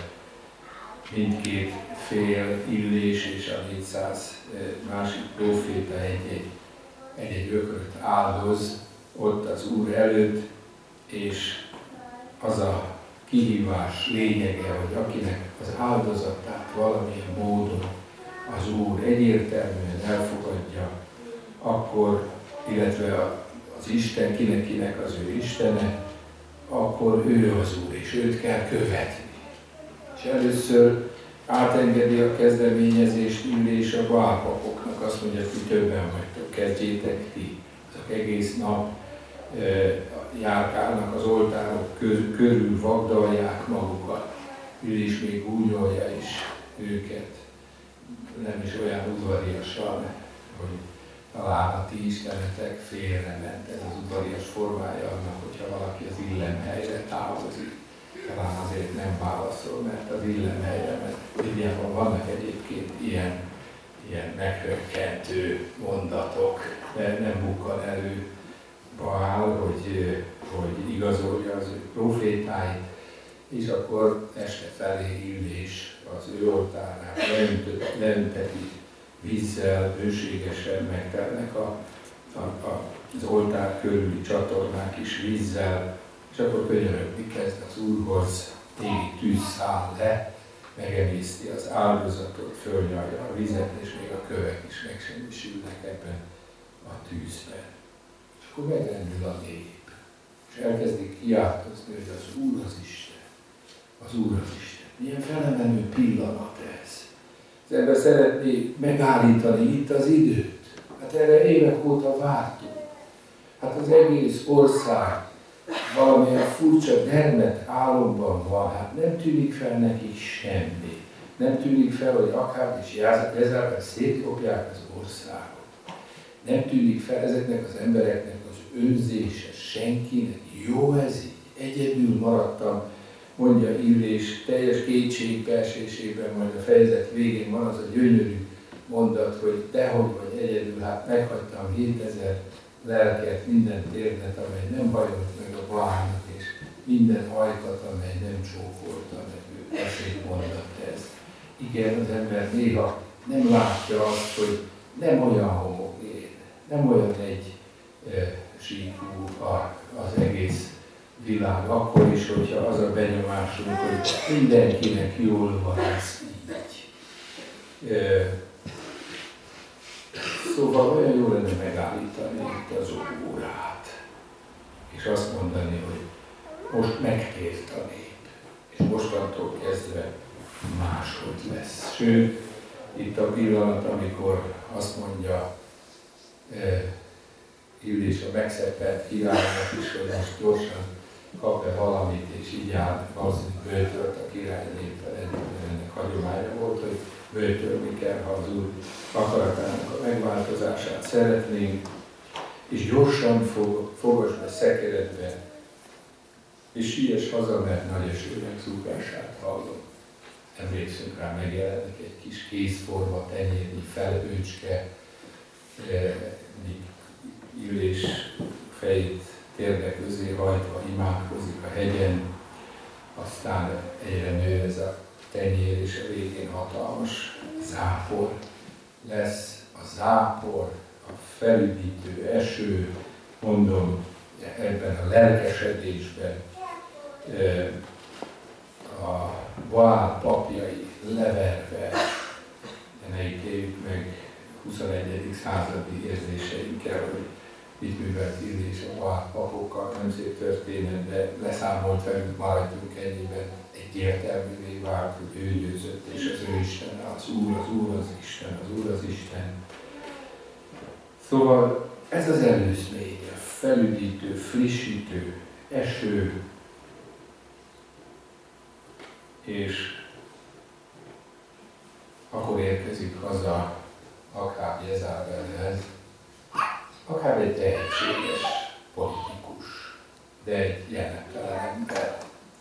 mindkét fél, Illés és a négyszáz másik próféta egy-egy egy-egy ökröt áldoz ott az Úr előtt, és az a kihívás lényege, hogy akinek az áldozatát valamilyen módon az Úr egyértelműen elfogadja, akkor, illetve az Isten, kinek-kinek az ő Istene, akkor ő az Úr, és őt kell követni. És először átengedi a kezdeményezést Illés a Baál-papoknak, azt mondja, hogy többen vagytok, kezdjétek ti. Azok egész nap e, járkálnak az oltárok köz, körül, vagdalják magukat. Illés még gúnyolja is őket, nem is olyan udvariasan, hogy talán a ti istenetek félrement. Ez az udvarias formája annak, hogyha valaki az illemhelyre távozik. Talán azért nem válaszol, mert az illemhelyre, mert Bibliában vannak egyébként ilyen, ilyen meghökkentő mondatok, de nem bukkan elő Baál, hogy, hogy igazolja az ő profétáit, és akkor este felé Illés az ő oltárnál leünteti vízzel, bőségesen megtelnek a, a, a, az oltár körüli csatornák is vízzel, és akkor könyörögni kezd az Úrhoz, égi tűz száll le, megemészti az áldozatot, fölnyalja a vizet, és még a kövek is megsemmisülnek ebben a tűzben. És akkor megrendül a nép, és elkezdik kiáltozni, hogy az Úr az Isten, az Úr az Isten. Milyen felemelő pillanat ez. Az ember szeretné megállítani itt az időt. Hát erre évek óta vártunk. Hát az egész ország valamilyen furcsa dermet álomban van, hát nem tűnik fel nekik semmi. Nem tűnik fel, hogy Akáb és Jezabel szétkopják az országot. Nem tűnik fel ezeknek az embereknek az önzése, senkinek. Jó ez így, egyedül maradtam, mondja Illés teljes kétségbeesésében, majd a fejezet végén van az a gyönyörű mondat, hogy tehogy vagy egyedül, hát meghagytam hétezer lelket, minden térdet, amely nem hajolt meg a Baálnak, és minden hajkat, amely nem csókolta meg őt. Ezért mondat ez. Igen, az ember néha nem látja azt, hogy nem olyan homogén, nem olyan egy e, síkú az egész világ, akkor is, hogyha az a benyomásunk, hogy mindenkinek jól van ez így. E, Szóval olyan jó lenne megállítani itt az órát, és azt mondani, hogy most megtért a nép, és mostantól kezdve máshogy lesz. Sőt, itt a pillanat, amikor azt mondja eh, Illés a megszeppelt királynak is, hogy most gyorsan kap-e valamit, és így áll, valószínűleg bőtölt a király néppel, ennek hagyománya volt, hogy bőtölni kell, ha az Úr akaratának a megváltozását szeretnénk, és gyorsan fog, fogasd be szekeredbe, és siess haza, mert nagy esőnek zúgását hallom. Emlékszünk rá, megjelenik egy kis kézforma, tenyérnyi felhőcske, míg Illés fejét térde közé hajtva imádkozik a hegyen, aztán egyre nő ez a tenyér, és a végén hatalmas zápor lesz. A zápor, a felüdítő eső, mondom, ebben a lelkesedésben a Baál papjai leverve, ne ítéljük meg huszonegyedik századi érzéseinkkel, hogy mit művelt Illés a Baál papokkal, nem szép történet, de leszámolt velünk, maradjunk ennyiben, egyértelművé vált, hogy ő győzött, és az ő Isten, az Úr, az Úr az Isten, az Úr az Isten. Szóval ez az előzménye, felüdítő, frissítő, eső, és akkor érkezik haza Akháb Jezabelhez, akár egy tehetséges politikus, de egy jelenetlen ember.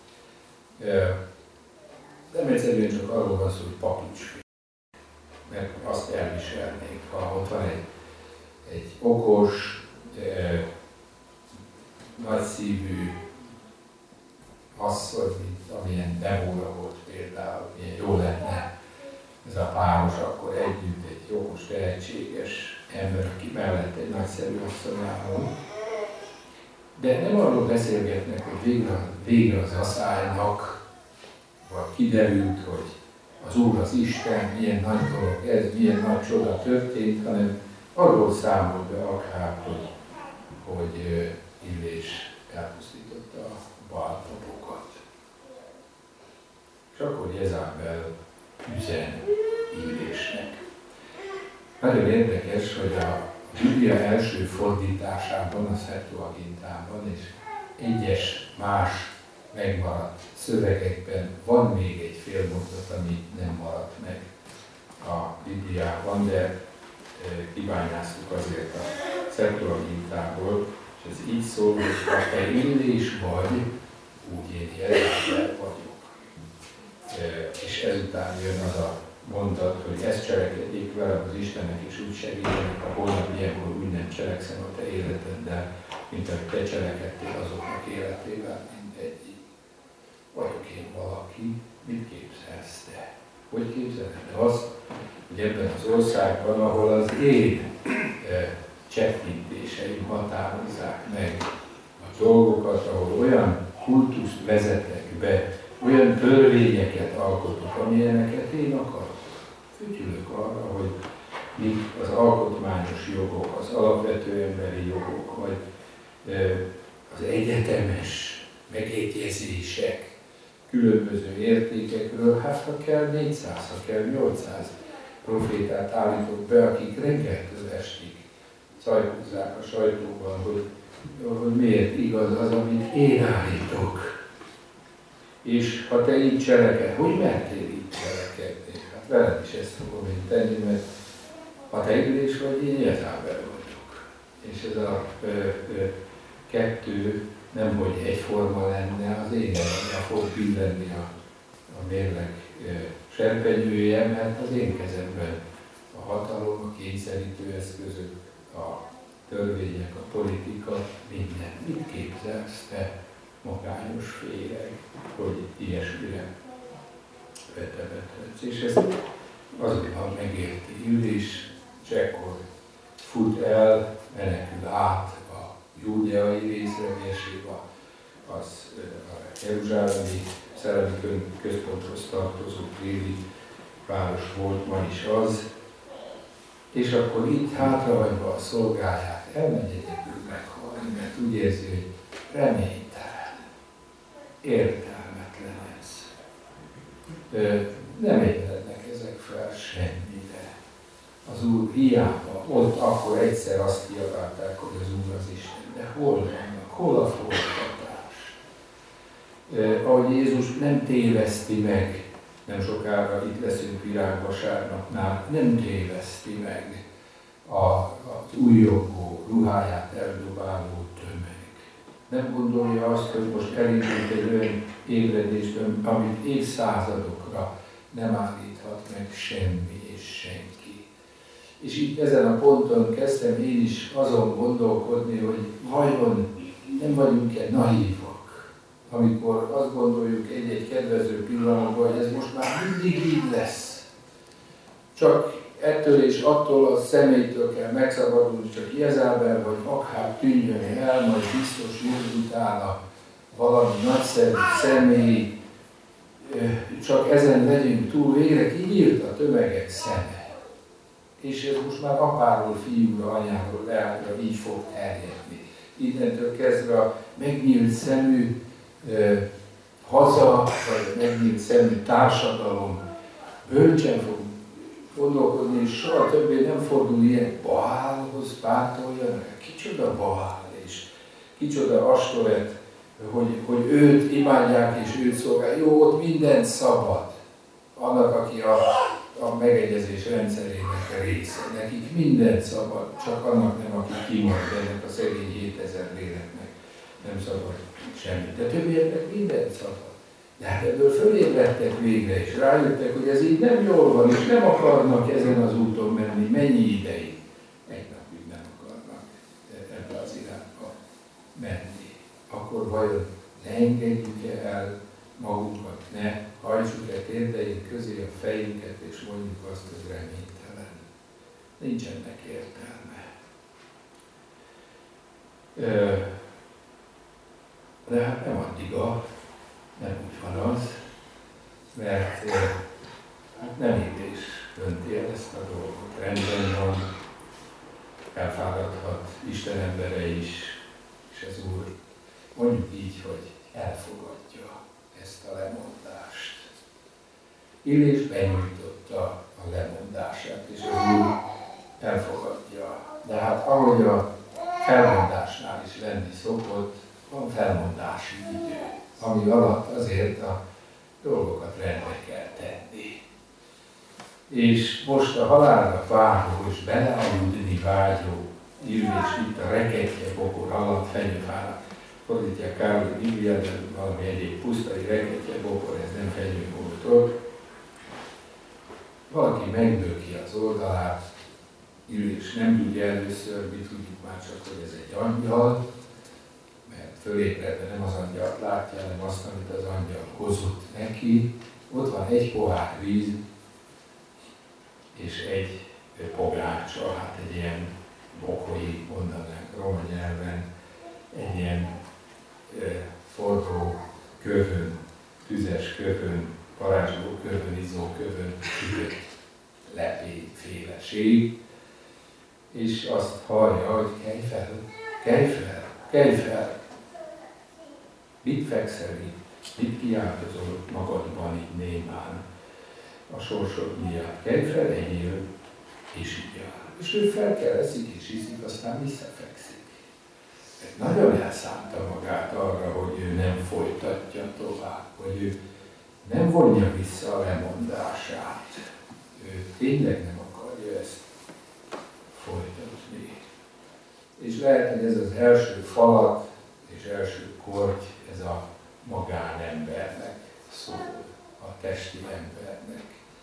Nem egyszerűen csak arról van szó, hogy papucsfél, mert azt elviselnék, ha ott van egy, egy okos, eh, nagyszívű asszony, mint amilyen Debóra volt például, milyen jó lenne ez a páros akkor együtt, egy jogos, tehetséges ember, aki mellett egy nagyszerű asszony áll. De nem arról beszélgetnek, hogy végre, végre az aszálynak, vagy kiderült, hogy az Úr az Isten, milyen nagy dolog ez, milyen nagy csoda történt, hanem arról számol be akár, hogy, hogy Illés elpusztította a bálpapokat. És akkor Jezabel üzen Illésnek. Nagyon érdekes, hogy a Biblia első fordításában, a Septuagintában és egyes más megmaradt szövegekben van még egy fél mondat, ami nem maradt meg a Bibliában, de kibányáztuk azért a Septuagintából, és ez így szól, hogy ha te Illés vagy, úgy én Jezabel vagyok. És ezután jön az a mondat, hogy ezt cselekedjék velem az Istennek, és úgy segítenek, ha holnap ilyenkor úgy nem cselekszem a te életeddel, mint ahogy te cselekedtél azoknak életével, mindegyik. Vagyok én valaki, mit képzelsz te? Hogy képzeled? De azt, hogy ebben az országban, ahol az én e, csettintéseim határozzák meg a dolgokat, ahol olyan kultuszt vezetek be, olyan törvényeket alkotok, amilyeneket én akarok. Fütyülök arra, hogy mik az alkotmányos jogok, az alapvető emberi jogok, vagy az egyetemes megegyezések különböző értékekről, hát ha kell négyszáz, ha kell nyolcszáz profétát állítok be, akik reggeltől estig szajkúzzák a sajtóban, hogy, hogy miért igaz az, amit én állítok. És ha te így cseleked, hogy mertél így cselekedni? Hát veled is ezt fogom én tenni, mert ha te Illés vagy, én Jezabel vagyok. És ez a ö, ö, kettő nem, hogy egyforma lenne, az én fog billenni a, a mérleg ö, serpenyője, mert az én kezemben a hatalom, a kényszerítő eszközök, a törvények, a politika, minden. Mit képzelsz te? Magányos féreg, hogy ilyesmire vetemethetsz. És ezt azonnal megérti Illés, és ekkor fut el, menekül át a júdeai részre, Bérseba, az a jeruzsálemi szellemi központhoz tartozó téli város volt, ma is az, és akkor itt hátrahagyva a szolgáját elmegy egyedül meghalni, mert úgy érzi, hogy remény. Értelmetlen ez. Ö, nem ébrednek ezek fel semmire. Az Úr hiába, ott akkor egyszer azt kiabálták, hogy az Úr az Isten, de hol vannak, hol a forgatás? Ö, ahogy Jézus nem téveszti meg, nem sokára itt leszünk virágvasárnapnál, nem téveszti meg a, az újjogó, ruháját eldobáló tömeg. Nem gondolja azt, hogy most elindult egy olyan ébredést, amit évszázadokra nem állíthat meg semmi és senki. És itt ezen a ponton kezdtem én is azon gondolkodni, hogy vajon nem vagyunk-e naívak, amikor azt gondoljuk egy-egy kedvező pillanatban, hogy ez most már mindig így lesz. Csak ettől és attól a személytől kell megszabadulni, csak Jezabel vagy Akháb tűnjön el, majd biztos jön utána valami nagyszerű személy, csak ezen legyünk túl, végre kinyílt a tömegek szeme. És ez most már apáról, fiúra, anyáról, leányra így fog terjedni. Innentől kezdve a megnyílt szemű eh, haza, vagy megnyílt szemű társadalom bölcsen fog gondolkodni, és soha többé nem fordul ilyen Baálhoz, pártoljanak, kicsoda Baál, és kicsoda Astoret hogy, hogy őt imádják és őt szolgálják. Jó, ott minden szabad. Annak, aki a, a megegyezés rendszerének a része. Nekik minden szabad, csak annak nem, aki kimarad ennek a szegény hétezer léleknek. Nem szabad semmit. De többieknek minden szabad. De hát ebből fölébredtek végre, és rájöttek, hogy ez így nem jól van, és nem akarnak ezen az úton menni. Mennyi ideig? Egy napig nem akarnak ebbe az irányba menni. Akkor vajon ne engedjük el magunkat, ne hajtsuk-e térdeink közé a fejünket, és mondjuk azt, hogy reménytelen. Nincsenek értelme. De hát nem addig a, nem úgy van az, mert hát nem ítés dönti el ezt a dolgot. Rendben van, elfáradhat Isten embere is, és az Úr mondjuk így, hogy elfogadja ezt a lemondást. Illés benyújtotta a lemondását, és az Úr elfogadja. De hát ahogy a felmondásnál is lenni szokott, van felmondási idő, ami alatt azért a dolgokat rendbe kell tenni. És most a halálra váró és belealudni vágyó illés itt a reketje bokor alatt fenyőfának fordítják Károly Bibliát, de valami egyéb pusztai reketje bokor, ez nem fenyőboltok. Valaki megböki az oldalát, Illés nem tudja először, mi tudjuk már csak, hogy ez egy angyal, mert fölébredve nem az angyalt látja, hanem azt, amit az angyal hozott neki. Ott van egy pohár víz, és egy pogácsa, hát egy ilyen bokoi, mondanánk roma nyelven, egy ilyen e, forró kövön, tüzes kövön, varázsló kövön, izzó kövön, sütött lepéféleség, és azt hallja, hogy kelj fel, kelj fel, kelj fel. Mit fekszel itt? Mit kiáltozol magadban így némán a sorsod miatt? Kelj fel, egyél, és így áll. És ő felkeleszik és iszik, aztán visszafekszik. Mert nagyon elszánta magát arra, hogy ő nem folytatja tovább, hogy ő nem vonja vissza a lemondását. Ő tényleg nem akarja ezt folytatni. És lehet, hogy ez az első falat és első korty, ez a magánembernek szól, a testi embernek,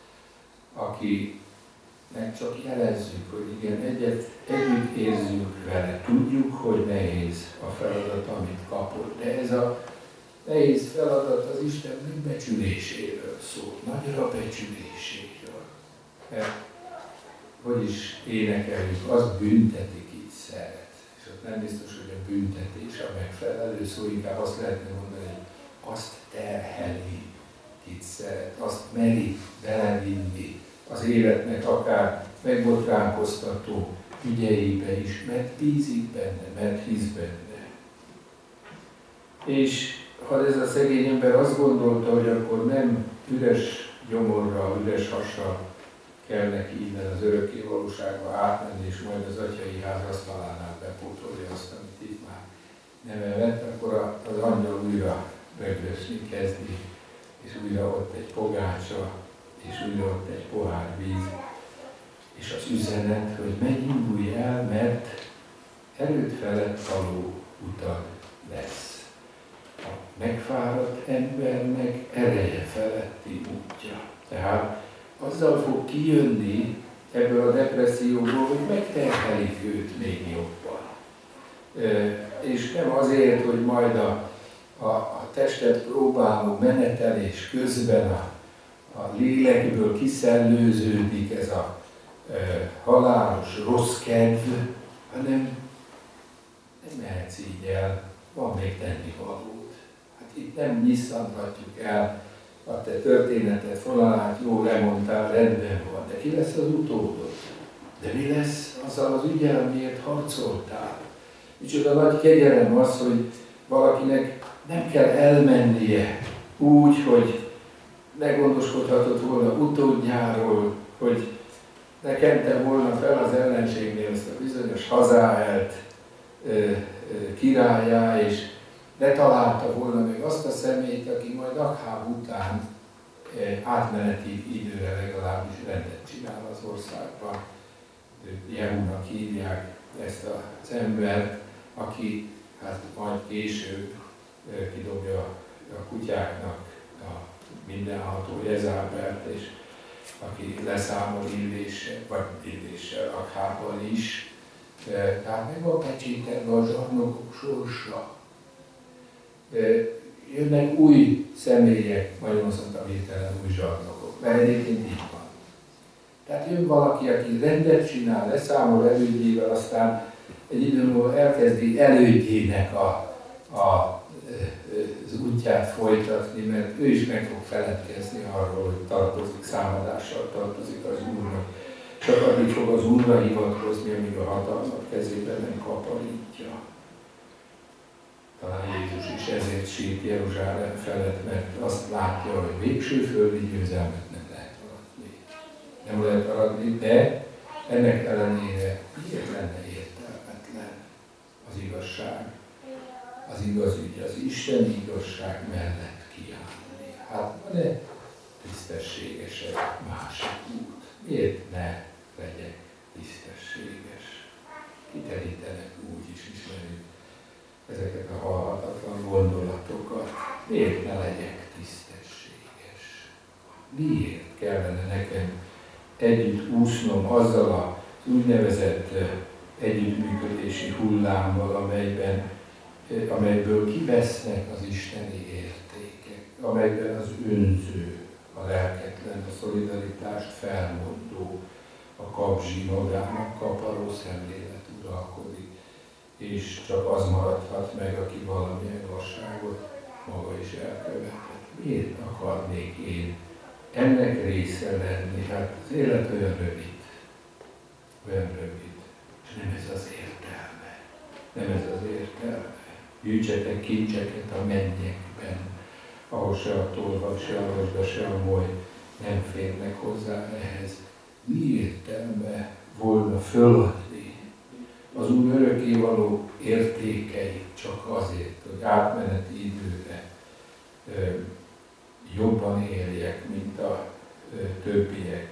akinek csak jelezzük, hogy igen, egyet, együtt érzünk vele, tudjuk, hogy nehéz a feladat, amit kapott, de ez a nehéz feladat az Isten megbecsüléséről szól, nagyra becsüléséről. Mert hogy is énekeljük, az büntetik itt szeret. És ott nem biztos, hogy a büntetés a megfelelő szó, inkább azt lehetne mondani, hogy azt terheli itt szeret, azt meri belevinni az életnek akár megbotránkoztató ügyeibe is, mert bízik benne, mert hisz benne. És ha ez a szegény ember azt gondolta, hogy akkor nem üres gyomorra, üres hassal kell neki innen az örökké valóságba átmenni, és majd az atyai ház asztalánál bepótolja azt, amit itt már nem evett, akkor az angyal újra bögrösni kezdi, és újra ott egy pogácsa, és újra ott egy pohár víz, és az üzenet, hogy menj, indulj el, mert erőd felett való utad lesz. A megfáradt embernek ereje feletti útja. Tehát azzal fog kijönni ebből a depresszióból, hogy megterhelik őt még jobban. E, és nem azért, hogy majd a, a, a testet próbáló menetelés közben a, a lélekből kiszellőződik ez a e, halálos rossz kedv, hanem nem mehetsz így el, van még tennivalód. Hát itt nem nyisszanthatjuk el a te történetet, falálát, jól lemondtál, rendben van, de ki lesz az utódod? De mi lesz azzal az ügyel, amiért harcoltál? Micsoda nagy kegyelem az, hogy valakinek nem kell elmennie úgy, hogy ne gondoskodhatott volna utódjáról, hogy ne kente volna fel az ellenségnél ezt a bizonyos hazáelt királyá, és ne találta volna meg azt a személyt, aki majd Akháb után átmeneti időre legalábbis rendet csinál az országban. Jehúnak hívják ezt az embert, aki hát majd később kidobja a kutyáknak a mindenható Jezábelt, és aki leszámol Illéssel, vagy Illéssel, Akhábbal is. Tehát meg van pecsételve a zsarnokok sorsa. Jönnek új személyek, nagyon szoktam hirtelen új zsarnokok, mert egyébként így van. Tehát jön valaki, aki rendet csinál, leszámol elődjével, aztán egy idő múlva elkezdi elődjének a, a, az útját folytatni, mert ő is meg fog feledkezni arról, hogy tartozik, számadással tartozik az Úrnak. Csak addig fog az Úrra hivatkozni, amíg a hatalmat kezében nem kaparítja. Talán Jézus is ezért sírt Jeruzsálem felett, mert azt látja, hogy végső földi győzelmet nem lehet aratni. Nem lehet aratni, de ennek ellenére miért lenne értelmetlen az igazság, az igaz ügy, az isteni igazság mellett kiállni. Hát van-e tisztességesebb másik út? Miért ne legyek tisztességes? Kiterítenek úgy is ismerjük ezeket a halhatatlan gondolatokat. Miért ne legyek tisztességes? Miért kellene nekem együtt úsznom azzal az úgynevezett együttműködési hullámmal, amelyben, amelyből kivesznek az isteni értékek, amelyben az önző, a lelketlen, a szolidaritást felmondó, a kapzsi magának kaparó szemlélet uralkodik, és csak az maradhat meg, aki valamilyen igazságot maga is elkövetett. Miért akarnék én ennek része lenni? Hát az élet olyan rövid, olyan rövid, és nem ez az értelme. Nem ez az értelme. Gyűjtsetek kincseket a mennyekben, ahol se a tolvaj, se a rozsda, se a moly nem férnek hozzá ehhez. Mi értelme volna föladni az Úr örökkévaló értékeit csak azért, hogy átmeneti időre ö, jobban éljek, mint a ö, többiek.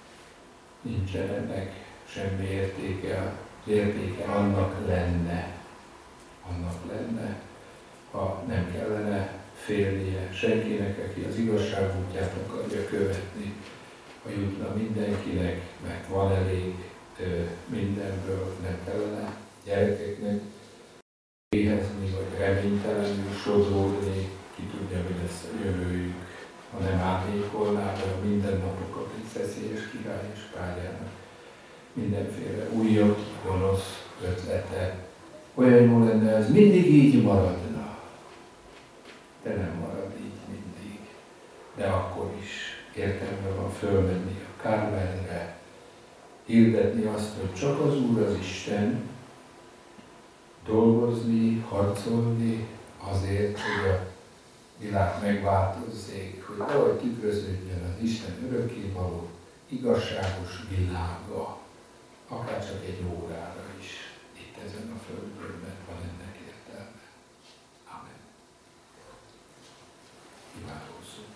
Nincsen ennek semmi értéke, az értéke annak lenne, annak lenne, ha nem kellene félnie senkinek, aki az igazság útját akarja követni, ha jutna mindenkinek, mert van elég ö, mindenből, nem kellene gyerekeknek éhezni, vagy reménytelenül sodródni, ki tudja, mi lesz a jövőjük, ha nem árnyékolná be a mindennapokat egy szeszélyes király és párjának mindenféle újabb, gonosz ötlete. Olyan jó lenne, ez mindig így maradna. De nem marad így mindig. De akkor is értelme van fölmenni a Kármelre, hirdetni azt, hogy csak az Úr az Isten, dolgozni, harcolni azért, hogy a világ megváltozzék, hogy valahogy tükröződjön az Isten örökkévaló, igazságos világa, akár csak egy órára is itt ezen a földön, mert van ennek értelme. Amen. Imádkozzunk.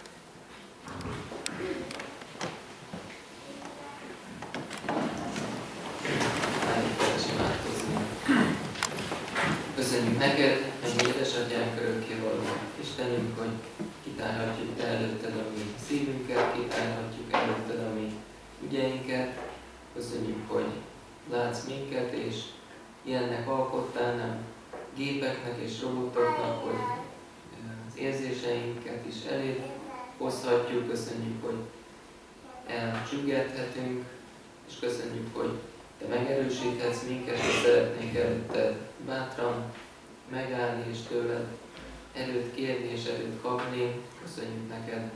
Köszönjük neked, hogy édesatyánk örökkévaló Istenünk, hogy kitárhatjuk te előtted a mi szívünket, kitárhatjuk előtted a mi ügyeinket. Köszönjük, hogy látsz minket, és ilyennek alkottál, nem gépeknek és robotoknak, hogy az érzéseinket is eléd hozhatjuk. Köszönjük, hogy elcsüggethetünk, és köszönjük, hogy te megerősíthetsz minket, és szeretnénk előtted bátran megállni, és tőled erőt kérni és erőt kapni. Köszönjük neked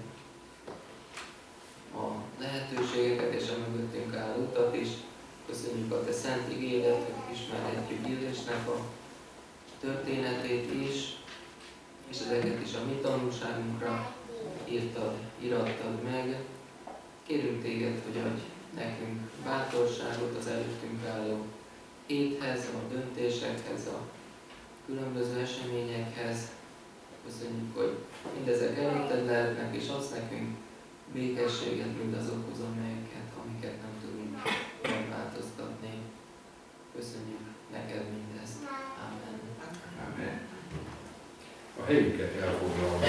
a lehetőségeket és a mögöttünk álló utat is. Köszönjük a te szent igédet, hogy ismerhetjük Illésnek a történetét is, és ezeket is a mi tanulságunkra írtad, irattad meg. Kérünk téged, hogy adj nekünk bátorságot az előttünk álló héthez, a döntésekhez, a különböző eseményekhez. Köszönjük, hogy mindezek elégted lehetnek, és adsz nekünk békességet mindazokhoz, amelyeket, amiket nem tudunk megváltoztatni. Köszönjük neked mindezt. Amen. Amen. A helyüket elfoglalva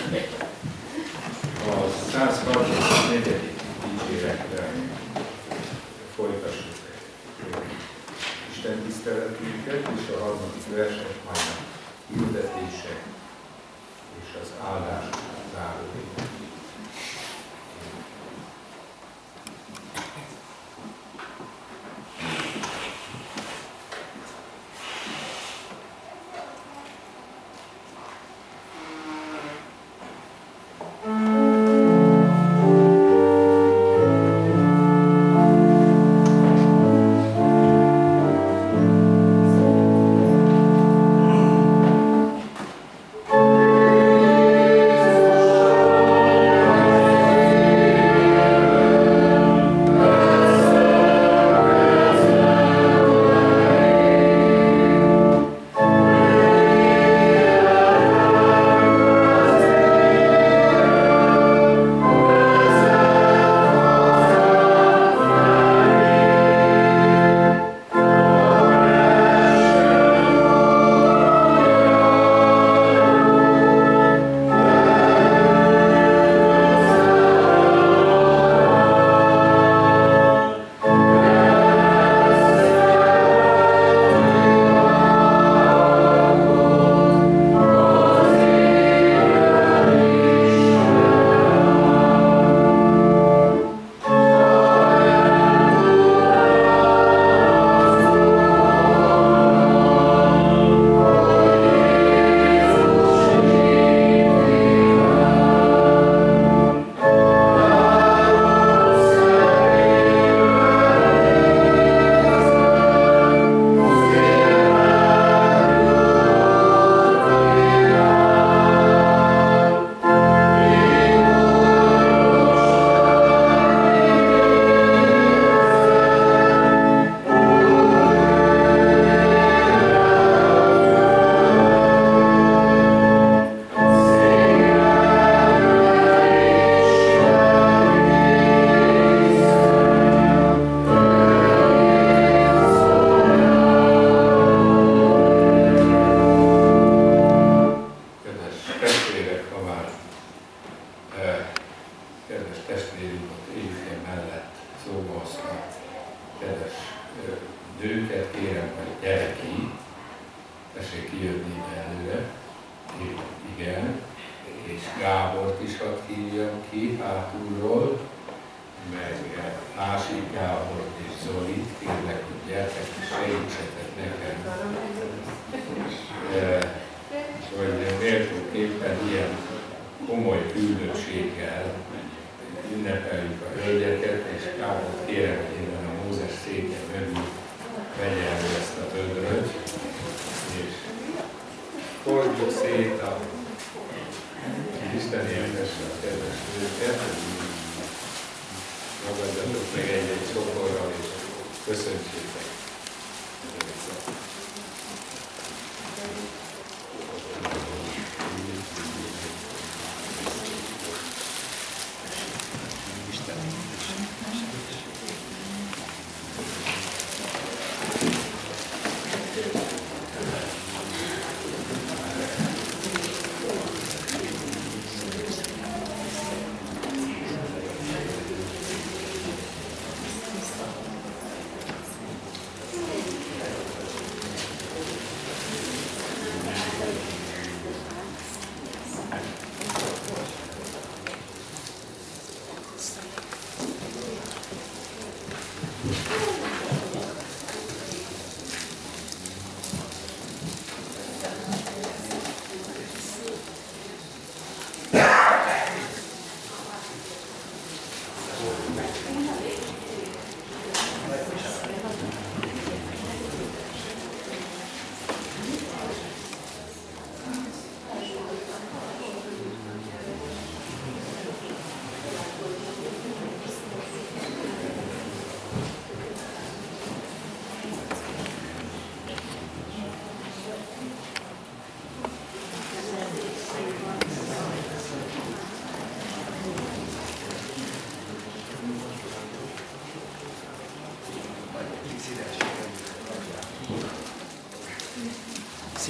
a száz harmincnegyedik dicsérettel folytassuk Isten tiszteletünket, és a harmadik verset majd a hirdetések és az áldás záródik.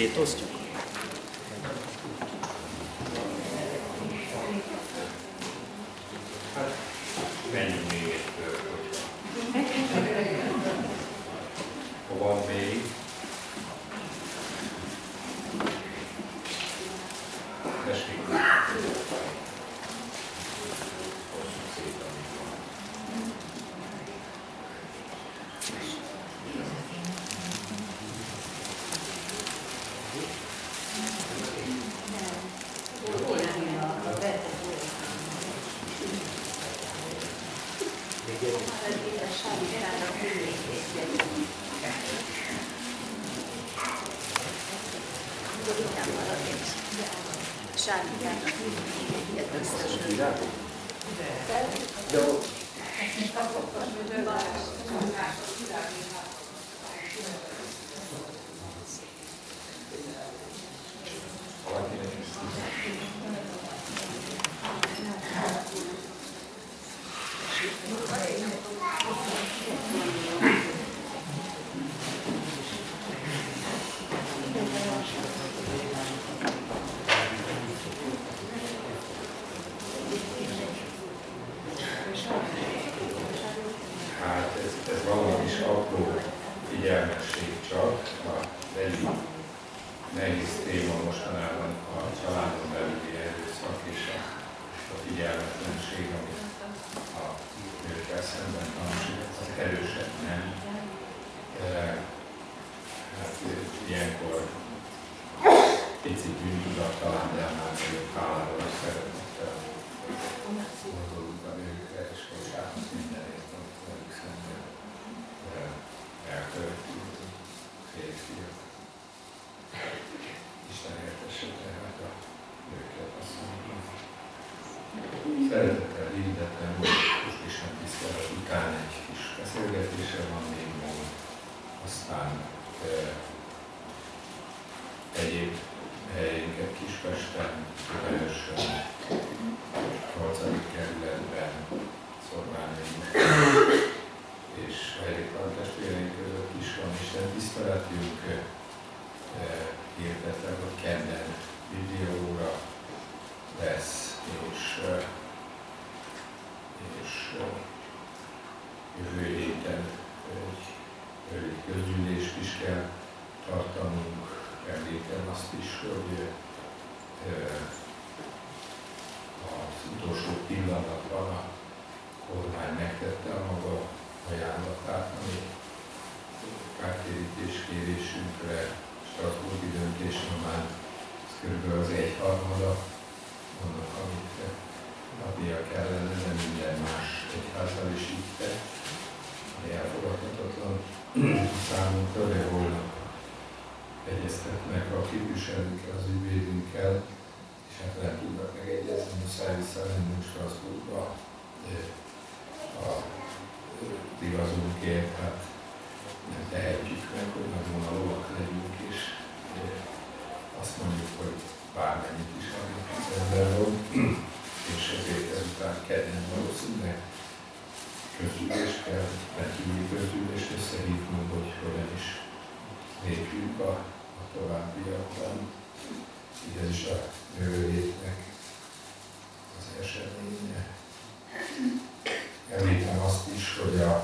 Szétosztjuk? Hát, menjünk még egy kör, hogyha. Ha van még. Tessék. Hosszú szépen még van. Sármikának ilyet biztos. Jó. Hát ez, ez valami is apró figyelmesség csak. Az egyik nehéz téma mostanában a családon belüli erőszak és a, a figyelmetlenség, amit a nőkkel szemben tanúsít, az erősebb nem. Hát ilyenkor pici bűntudat talán elmár, hogy hálával szeretettel gondolunk a nőkre, és bocsánat mindenért, amit velük szemben elkövetünk férfiak. Isten értesse tehát a nőket, azt mondom. Szeretettel hirdettem, hogy most Isten tisztelet után egy kis beszélgetése van még mód, aztán e, egyéb helyénket Kispesten, Budaörsön, nyolcadik kerületben, Szorványai és Helyréklan testvéreink között is van Isten tiszteletünk. Hirdetem, hogy kedden videóra lesz, és, és jövő héten egy, egy közgyűlést is kell tartanunk. Említem azt is, hogy az utolsó pillanatban a kormány megtette a maga ajánlatát, ami kártérítés kérésünkre strasbourgi döntés nyomán kb. Az egyharmada annak, amit adnia kellene, de minden más egyházzal is így tett, ami elfogadhatatlan számunkra, de holnap egyeztetnek a képviselőkkel, az ügyvédünkkel, és hát nem tudnak megegyezni, muszáj visszamennünk Strasbourgba a igazunkért, hát nem tehetjük meg, hogy nagyon a lovak legyünk, és azt mondjuk, hogy bármennyit is adjuk ezzel volt, és ezért ezután kedden valószínűleg közgyűlést kell, rendkívüli közgyűlést összehívnunk, hogy hogyan is lépjünk a, a továbbiakban. Így ez is a jövő hétnek az eseménye. Említem azt is, hogy a,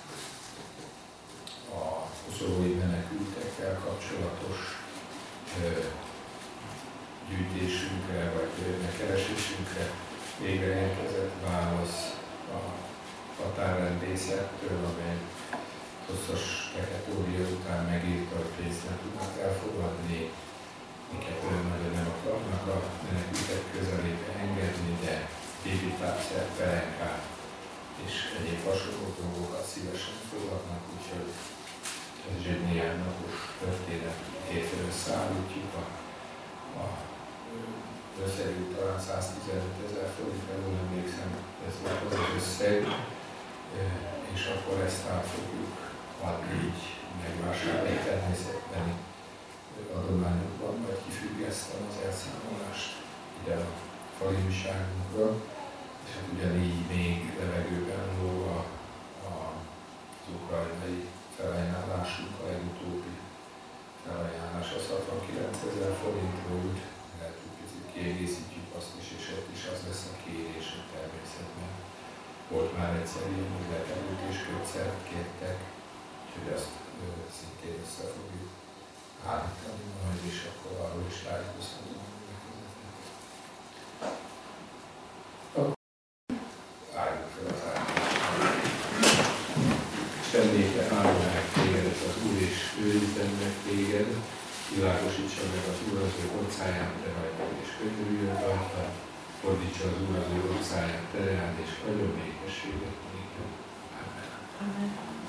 a koszovói menekültekkel kapcsolatos ö, gyűjtésünkre, vagy megkeresésünkre végre érkezett válasz a határrendészettől, amely hosszas teketória után megírta, hogy pénzt nem tudnak elfogadni, minket olyan nagyon nem akarnak a menekültek közelébe engedni, de bébitápszer, pelenkát és egyéb hasonló dolgokat szívesen fogadnak, úgyhogy ez is egy néhány napos történet, hétfőn összeállítjuk a, a összegű talán száztizenöt ezer forint, jól emlékszem, ez volt az az összeg, és akkor ezt át fogjuk adni így megvásárolni természetbeni adományokban, vagy kifüggesztem az elszámolást ide a faliújságunkra, és hát ugyanígy még levegőben ló a, a, az ukrajnai felajánlásunk, a legutóbbi felajánlás az hatvankilencezer forint volt, lehet, hogy picit kiegészítjük azt is, és ott is az lesz a kérés, hogy természetben volt már egyszer ilyen üzletelőt és kötszert kértek, úgyhogy azt ö, szintén össze fogjuk állítani majd, és akkor arról is tájékoztatunk. Álljuk fel az állítást. Isten népe áldja meg tégedet az Úr, és őrizzen meg téged, világosítsa meg az Úr az ő orcáját, te rajtad, és könyörüljön rajta, fordítsa az Úr az ő orcáját te reád, és nagyon békességet néked. Amen. Amen.